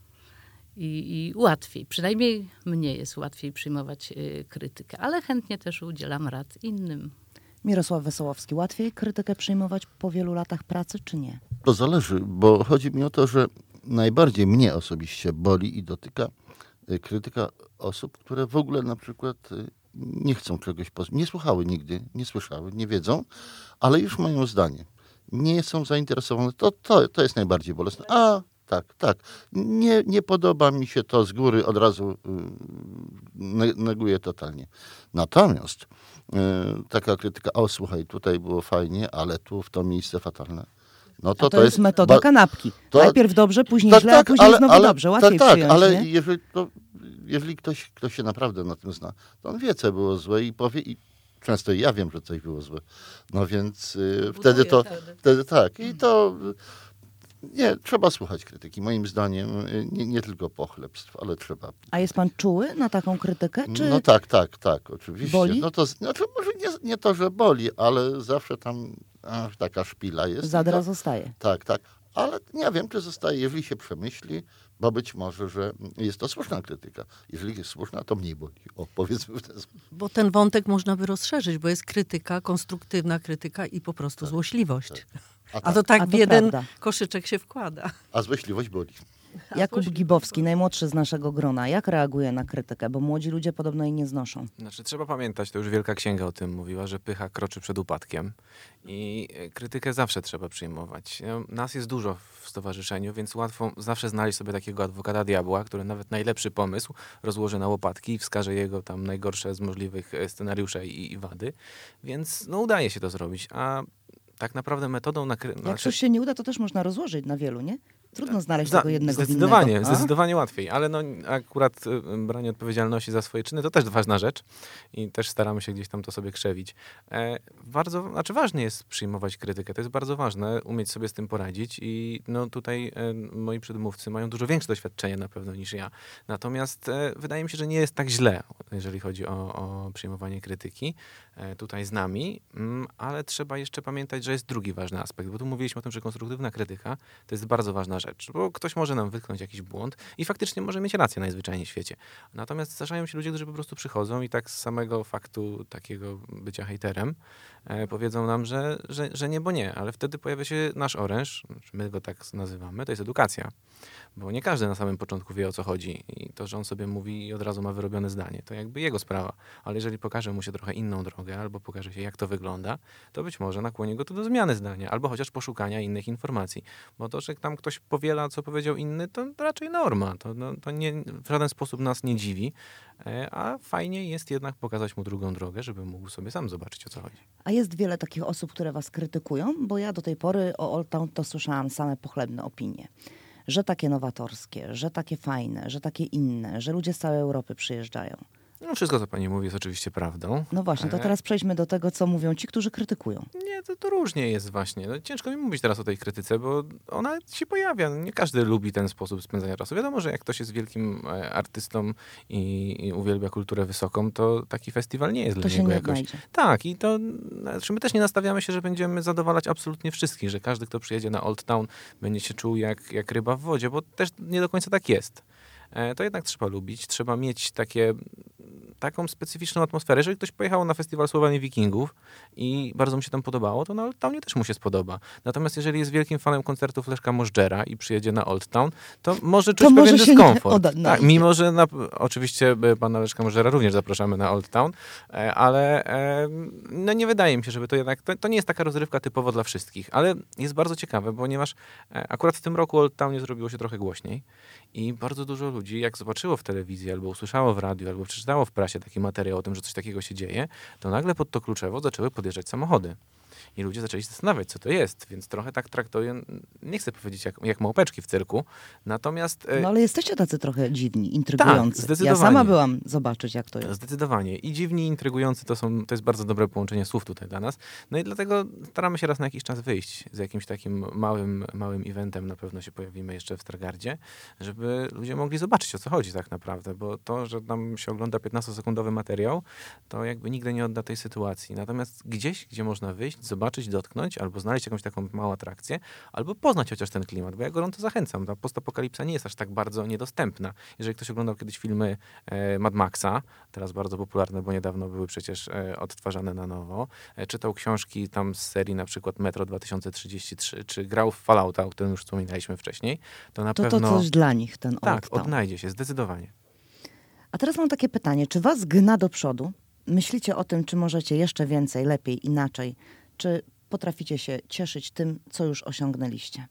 i, i łatwiej, przynajmniej mnie jest łatwiej przyjmować y, krytykę, ale chętnie też udzielam rad innym.
Mirosław Wesołowski, łatwiej krytykę przyjmować po wielu latach pracy, czy nie?
To zależy, bo chodzi mi o to, że najbardziej mnie osobiście boli i dotyka y, krytyka osób, które w ogóle na przykład y, nie chcą czegoś, poz- nie słuchały nigdy, nie słyszały, nie wiedzą, ale już mają zdanie. Nie są zainteresowane. To, to, to jest najbardziej bolesne. A, tak, tak. Nie, nie podoba mi się to z góry, od razu y, ne- neguję totalnie. Natomiast y, taka krytyka, o słuchaj, tutaj było fajnie, ale tu w to miejsce fatalne. No
To, to, jest metoda
ba-
kanapki.
to-
Najpierw dobrze, później
tak,
źle, a
tak,
później
ale-
znowu
ale-
dobrze. Łatwiej
tak, tak,
przyjąć,
ale
nie?
jeżeli, to, jeżeli ktoś, ktoś się naprawdę na tym zna, to on wie, co było złe i powie, i często ja wiem, że coś było złe. No więc y, wtedy to, wtedy tak. I to y, nie, trzeba słuchać krytyki. Moim zdaniem y, nie, nie tylko pochlebstw, ale trzeba.
A jest pan czuły na taką krytykę? Czy
No tak, tak, tak, oczywiście.
boli?
No to znaczy, może nie, nie to, że boli, ale zawsze tam a, taka szpila jest.
zadra
To-
zostaje?
Tak, tak. Ale nie wiem, czy zostaje, jeżeli się przemyśli, bo być może, że jest to słuszna krytyka. Jeżeli jest słuszna, to mniej boli. O, powiedzmy w ten sposób.
Bo ten wątek można by rozszerzyć, bo jest krytyka, konstruktywna krytyka i po prostu złośliwość.
A,
A
tak,
to tak
A
w
to
jeden
prawda.
koszyczek się wkłada.
a złośliwość boli.
Jakub Gibowski, najmłodszy z naszego grona. Jak reaguje na krytykę? Bo młodzi ludzie podobno jej nie znoszą.
Znaczy trzeba pamiętać, to już Wielka Księga o tym mówiła, że pycha kroczy przed upadkiem i e, krytykę zawsze trzeba przyjmować. No, nas jest dużo w stowarzyszeniu, więc łatwo zawsze znaleźć sobie takiego adwokata diabła, który nawet najlepszy pomysł rozłoży na łopatki i wskaże jego tam najgorsze z możliwych e, scenariuszy i, i wady, więc no udaje się to zrobić, a tak naprawdę metodą na... Kry...
Jak
znaczy-
coś się nie uda, to też można rozłożyć na wielu, nie? Trudno znaleźć
Za-
tego jednego
Zdecydowanie,
winnego. A?
zdecydowanie łatwiej, ale no akurat y, branie odpowiedzialności za swoje czyny to też ważna rzecz i też staramy się gdzieś tam to sobie krzewić. E, bardzo, znaczy ważne jest przyjmować krytykę, to jest bardzo ważne, umieć sobie z tym poradzić i no tutaj e, moi przedmówcy mają dużo większe doświadczenie na pewno niż ja. Natomiast e, wydaje mi się, że nie jest tak źle, jeżeli chodzi o, o przyjmowanie krytyki e, tutaj z nami, mm, ale trzeba jeszcze pamiętać, że jest drugi ważny aspekt, bo tu mówiliśmy o tym, że konstruktywna krytyka to jest bardzo ważna rzecz, bo ktoś może nam wytknąć jakiś błąd i faktycznie może mieć rację najzwyczajniej w świecie. Natomiast zdarzają się ludzie, którzy po prostu przychodzą i tak z samego faktu takiego bycia hejterem e, powiedzą nam, że, że, że nie, bo nie, ale wtedy pojawia się nasz oręż, my go tak nazywamy, to jest edukacja. Bo nie każdy na samym początku wie, o co chodzi i to, że on sobie mówi i od razu ma wyrobione zdanie, to jakby jego sprawa. Ale jeżeli pokaże mu się trochę inną drogę albo pokaże się, jak to wygląda, to być może nakłoni go to do zmiany zdania albo chociaż poszukania innych informacji. Bo to, że tam ktoś powiela, co powiedział inny, to raczej norma. To, no, to nie, w żaden sposób nas nie dziwi, e, a fajnie jest jednak pokazać mu drugą drogę, żeby mógł sobie sam zobaczyć, o co chodzi.
A jest wiele takich osób, które was krytykują? Bo ja do tej pory o Old Town to słyszałam same pochlebne opinie. Że takie nowatorskie, że takie fajne, że takie inne, że ludzie z całej Europy przyjeżdżają.
No wszystko, co pani mówi, jest oczywiście prawdą.
No właśnie, to
E,
teraz przejdźmy do tego, co mówią ci, którzy krytykują.
Nie, to, to różnie jest właśnie. No, ciężko mi mówić teraz o tej krytyce, bo ona się pojawia. Nie każdy lubi ten sposób spędzania czasu. Wiadomo, że jak ktoś jest wielkim e, artystą i, i uwielbia kulturę wysoką, to taki festiwal nie jest
To
dla
się
niego
nie
jakoś...
odnajdzie.
Tak, i to znaczy my też nie nastawiamy się, że będziemy zadowalać absolutnie wszystkich, że każdy, kto przyjedzie na Old Town, będzie się czuł jak, jak ryba w wodzie, bo też nie do końca tak jest. E, To jednak trzeba lubić, trzeba mieć takie, taką specyficzną atmosferę. Jeżeli ktoś pojechał na festiwal Słowian i Wikingów i bardzo mu się tam podobało, to na Old Townie też mu się spodoba. Natomiast jeżeli jest wielkim fanem koncertów Leszka Możdżera i przyjedzie na Old Town, to może czuć
To
pewien
może się nie
dyskomfort.
odnajdzie.
Tak, mimo że na, oczywiście e, pana Leszka Możdżera również zapraszamy na Old Town, e, ale e, no nie wydaje mi się, żeby to jednak, to, to nie jest taka rozrywka typowo dla wszystkich, ale jest bardzo ciekawe, ponieważ e, akurat w tym roku Old Townie zrobiło się trochę głośniej i bardzo dużo ludzi, jak zobaczyło w telewizji, albo usłyszało w radiu, albo przeczytało w prasie taki materiał o tym, że coś takiego się dzieje, to nagle pod to Kluczewo zaczęły podjeżdżać samochody. I ludzie zaczęli się zastanawiać, co to jest. Więc trochę tak traktuję, nie chcę powiedzieć jak, jak małpeczki w cyrku, natomiast... e,
No ale jesteście tacy trochę dziwni, intrygujący. Ja
zdecydowanie.
sama byłam zobaczyć, jak to jest.
Zdecydowanie. I dziwni, i intrygujący to, są, to jest bardzo dobre połączenie słów tutaj dla nas. No i dlatego staramy się raz na jakiś czas wyjść z jakimś takim małym, małym eventem. Na pewno się pojawimy jeszcze w Stargardzie, żeby ludzie mogli zobaczyć, o co chodzi tak naprawdę. Bo to, że nam się ogląda piętnastosekundowy materiał, to jakby nigdy nie odda tej sytuacji. Natomiast gdzieś, gdzie można wyjść, zobaczyć, dotknąć, albo znaleźć jakąś taką małą atrakcję, albo poznać chociaż ten klimat, bo ja gorąco zachęcam. Ta postapokalipsa nie jest aż tak bardzo niedostępna. Jeżeli ktoś oglądał kiedyś filmy e, Mad Maxa, teraz bardzo popularne, bo niedawno były przecież e, odtwarzane na nowo, e, czytał książki tam z serii na przykład Metro dwa tysiące trzydzieści trzy, czy grał w Fallouta, o którym już wspominaliśmy wcześniej, to na
To to
pewno...
coś dla nich, ten
tak,
Old Town.
odnajdzie się, zdecydowanie.
A teraz mam takie pytanie, czy was gna do przodu? Myślicie o tym, czy możecie jeszcze więcej, lepiej, inaczej? Czy potraficie się cieszyć tym, co już osiągnęliście?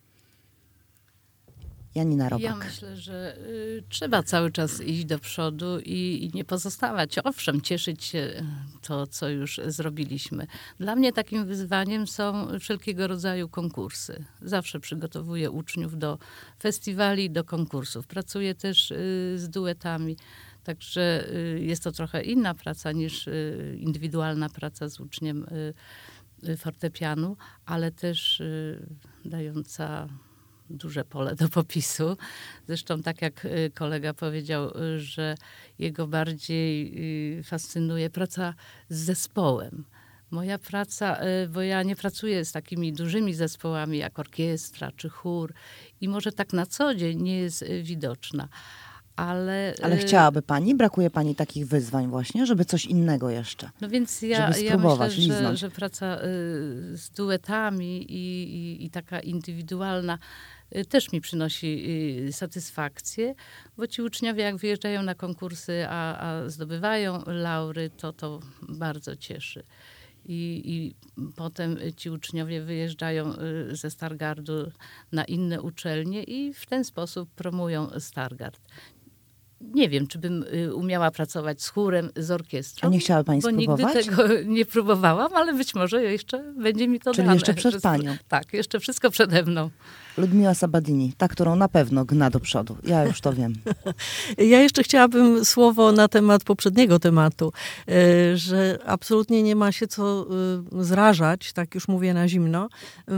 Janina Robak.
Ja myślę, że y, trzeba cały czas iść do przodu i, i nie pozostawać. Owszem, cieszyć się to, co już zrobiliśmy. Dla mnie takim wyzwaniem są wszelkiego rodzaju konkursy. Zawsze przygotowuję uczniów do festiwali, do konkursów. Pracuję też y, z duetami. Także y, jest to trochę inna praca niż y, indywidualna praca z uczniem y, y, fortepianu, ale też y, dająca duże pole do popisu. Zresztą tak jak y, kolega powiedział, y, że jego bardziej y, fascynuje praca z zespołem. Moja praca, y, bo ja nie pracuję z takimi dużymi zespołami jak orkiestra czy chór i może tak na co dzień nie jest y, widoczna. Ale,
Ale
y,
chciałaby pani, brakuje pani takich wyzwań właśnie, żeby coś innego jeszcze?
No więc ja,
żeby
ja
spróbować,
myślę, że,
liznąć.
że praca y, z duetami i, i, i taka indywidualna y, też mi przynosi y, satysfakcję, bo ci uczniowie jak wyjeżdżają na konkursy, a, a zdobywają laury, to to bardzo cieszy. I, I potem ci uczniowie wyjeżdżają y, ze Stargardu na inne uczelnie i w ten sposób promują Stargard. nie wiem, czy bym y, umiała pracować z chórem, z orkiestrą.
A nie chciałaby pani
bo
spróbować?
nigdy tego nie próbowałam, ale być może jeszcze będzie mi to
Czyli
dane.
jeszcze przed
Wszystko-
panią.
Tak, jeszcze wszystko przede mną.
Ludmiła Sabadini, ta, którą na pewno gna do przodu. Ja już to wiem.
Ja jeszcze chciałabym słowo na temat poprzedniego tematu, y, że absolutnie nie ma się co y, zrażać, tak już mówię na zimno,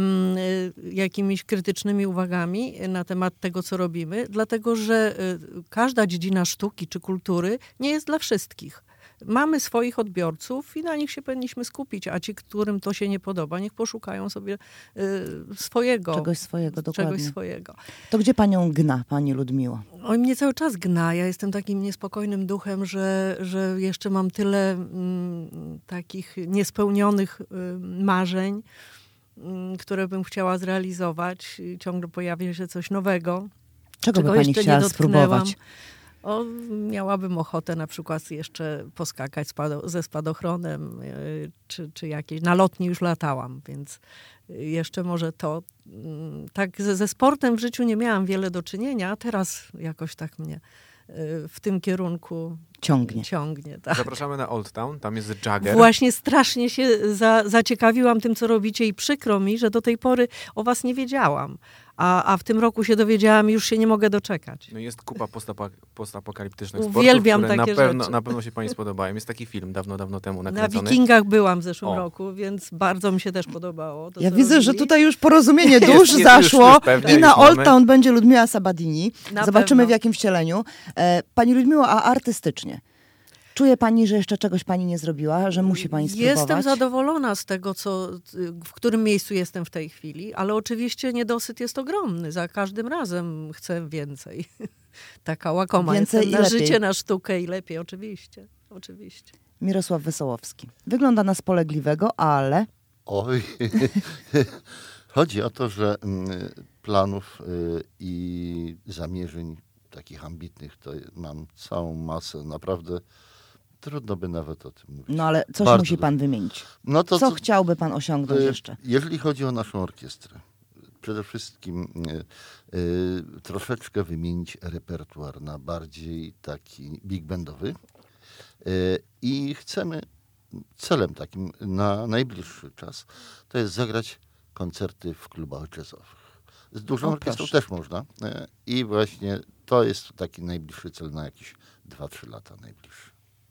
y, jakimiś krytycznymi uwagami na temat tego, co robimy, dlatego że y, każda dziedzina sztuki czy kultury nie jest dla wszystkich. Mamy swoich odbiorców i na nich się powinniśmy skupić, a ci, którym to się nie podoba, niech poszukają sobie y, swojego.
Czegoś swojego, dokładnie.
Czegoś swojego.
To gdzie panią gna, pani Ludmiło?
Oj, mnie cały czas gna. Ja jestem takim niespokojnym duchem, że, że jeszcze mam tyle mm, takich niespełnionych y, marzeń, y, które bym chciała zrealizować. I ciągle pojawia się coś nowego.
Czego by
czego
pani
jeszcze
chciała
nie dotknęłam.
spróbować?
O, miałabym ochotę na przykład jeszcze poskakać spado, ze spadochronem, y, czy, czy jakieś. Na lotni już latałam, więc jeszcze może to. mm, Tak ze, ze sportem w życiu nie miałam wiele do czynienia, a teraz jakoś tak mnie y, w tym kierunku
Ciągnie.
ciągnie. Tak.
Zapraszamy na Old Town, tam jest Jagger.
Właśnie strasznie się za, zaciekawiłam tym, co robicie i przykro mi, że do tej pory o was nie wiedziałam. A, a w tym roku się dowiedziałam i już się nie mogę doczekać.
No jest kupa postapa- postapokaliptycznych
Uwielbiam
sportów, które
takie
na pewno,
rzeczy.
na pewno się pani spodobają. Jest taki film dawno, dawno temu
Na
nakręcony.
Wikingach byłam w zeszłym
O.
roku, więc bardzo mi się też podobało. To,
Ja
co
widzę,
robili.
że tutaj już porozumienie
Jest,
dusz
jest,
zaszło
już- już pewnie,
i na
już
Old
mamy.
Town będzie Ludmiła Sabadini.
Na
Zobaczymy
pewno.
w jakim wcieleniu. E, pani Ludmiło, a artystycznie? Czuje pani, że jeszcze czegoś pani nie zrobiła, że musi pani spróbować?
Jestem zadowolona z tego, co, w którym miejscu jestem w tej chwili, ale oczywiście niedosyt jest ogromny. Za każdym razem chcę więcej. Taka łakoma
Więcej
jestem
i
na
lepiej.
życie, na sztukę i lepiej, oczywiście. Oczywiście.
Mirosław Wesołowski. Wygląda na spolegliwego, ale
Oj, chodzi o to, że mm, planów y, i zamierzeń takich ambitnych to mam całą masę. Naprawdę trudno by nawet o tym mówić.
no ale coś
Bardzo
musi pan wymienić.
No to
Co
co-
chciałby pan osiągnąć
y,
jeszcze?
Jeżeli chodzi o naszą orkiestrę, przede wszystkim y, y, troszeczkę wymienić repertuar na bardziej taki big bandowy. Y, I chcemy, celem takim na najbliższy czas, to jest zagrać koncerty w klubach jazzowych. Z dużą
O,
orkiestrą
proszę.
też można. Y, I właśnie to jest taki najbliższy cel na jakieś dwa trzy lata najbliższy.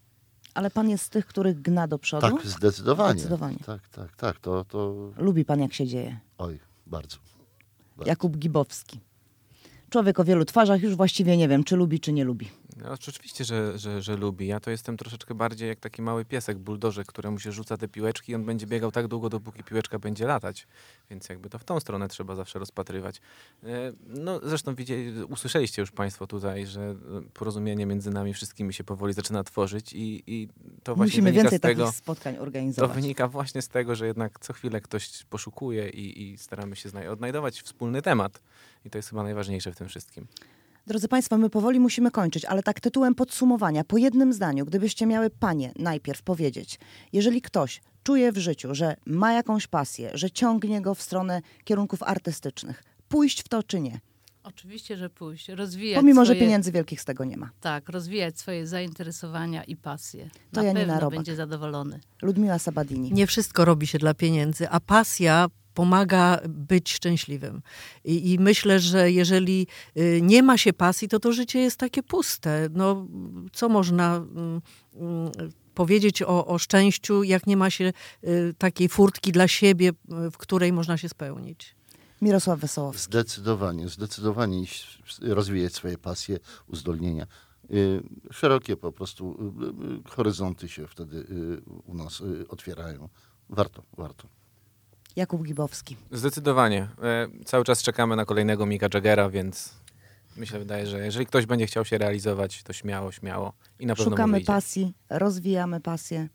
Ale pan jest z tych, których gna do przodu?
Tak, zdecydowanie.
Zdecydowanie.
Tak, tak, tak. To, to
Lubi pan, jak się dzieje.
oj, bardzo. bardzo.
Jakub Gibowski. Człowiek o wielu twarzach, już właściwie nie wiem, czy lubi, czy nie lubi.
No, oczywiście, że, że, że lubi. Ja to jestem troszeczkę bardziej jak taki mały piesek, buldożer, któremu się rzuca te piłeczki i on będzie biegał tak długo, dopóki piłeczka będzie latać. Więc jakby to w tą stronę trzeba zawsze rozpatrywać. E, No zresztą widzieli, usłyszeliście już państwo tutaj, że porozumienie między nami wszystkimi się powoli zaczyna tworzyć i, i to właśnie
Musimy
wynika
więcej
z tego,
takich spotkań
to
organizować.
wynika właśnie z tego, że jednak co chwilę ktoś poszukuje i, i staramy się znaj- odnajdować wspólny temat. I to jest chyba najważniejsze w tym wszystkim.
Drodzy Państwo, my powoli musimy kończyć, ale tak tytułem podsumowania, po jednym zdaniu, gdybyście miały panie najpierw powiedzieć, jeżeli ktoś czuje w życiu, że ma jakąś pasję, że ciągnie go w stronę kierunków artystycznych, pójść w to czy nie?
Oczywiście, że pójść, rozwijać
Pomimo,
swoje,
że pieniędzy wielkich z tego nie ma.
Tak, rozwijać swoje zainteresowania i pasje.
To
Na
Janina
pewno
Robak.
będzie zadowolony.
Ludmiła Sabadini.
Nie wszystko robi się dla pieniędzy, a pasja pomaga być szczęśliwym. I, i myślę, że jeżeli y, nie ma się pasji, to to życie jest takie puste. No, co można mm, mm, powiedzieć o, o szczęściu, jak nie ma się y, takiej furtki dla siebie, y, w której można się spełnić?
Mirosław Wesołowski.
Zdecydowanie, zdecydowanie iść, rozwijać swoje pasje, uzdolnienia. Y, Szerokie po prostu y, y, horyzonty się wtedy y, u nas y, otwierają. Warto, warto.
Jakub Gibowski.
Zdecydowanie. E, cały czas czekamy na kolejnego Micka Jaggera, więc mi się wydaje, że jeżeli ktoś będzie chciał się realizować, to śmiało, śmiało i na pewno mu
Szukamy
wyjdzie.
pasji, rozwijamy pasję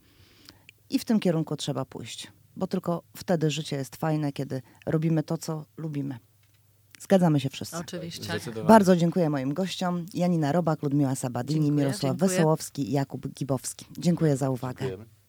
i w tym kierunku trzeba pójść. Bo tylko wtedy życie jest fajne, kiedy robimy to, co lubimy. Zgadzamy się wszyscy.
Oczywiście.
Zdecydowanie.
Bardzo dziękuję moim gościom. Janina Robak, Ludmiła Sabadini,
Dziękuję,
Mirosław
dziękuję.
Wesołowski i Jakub Gibowski. Dziękuję za uwagę.
Dziękujemy.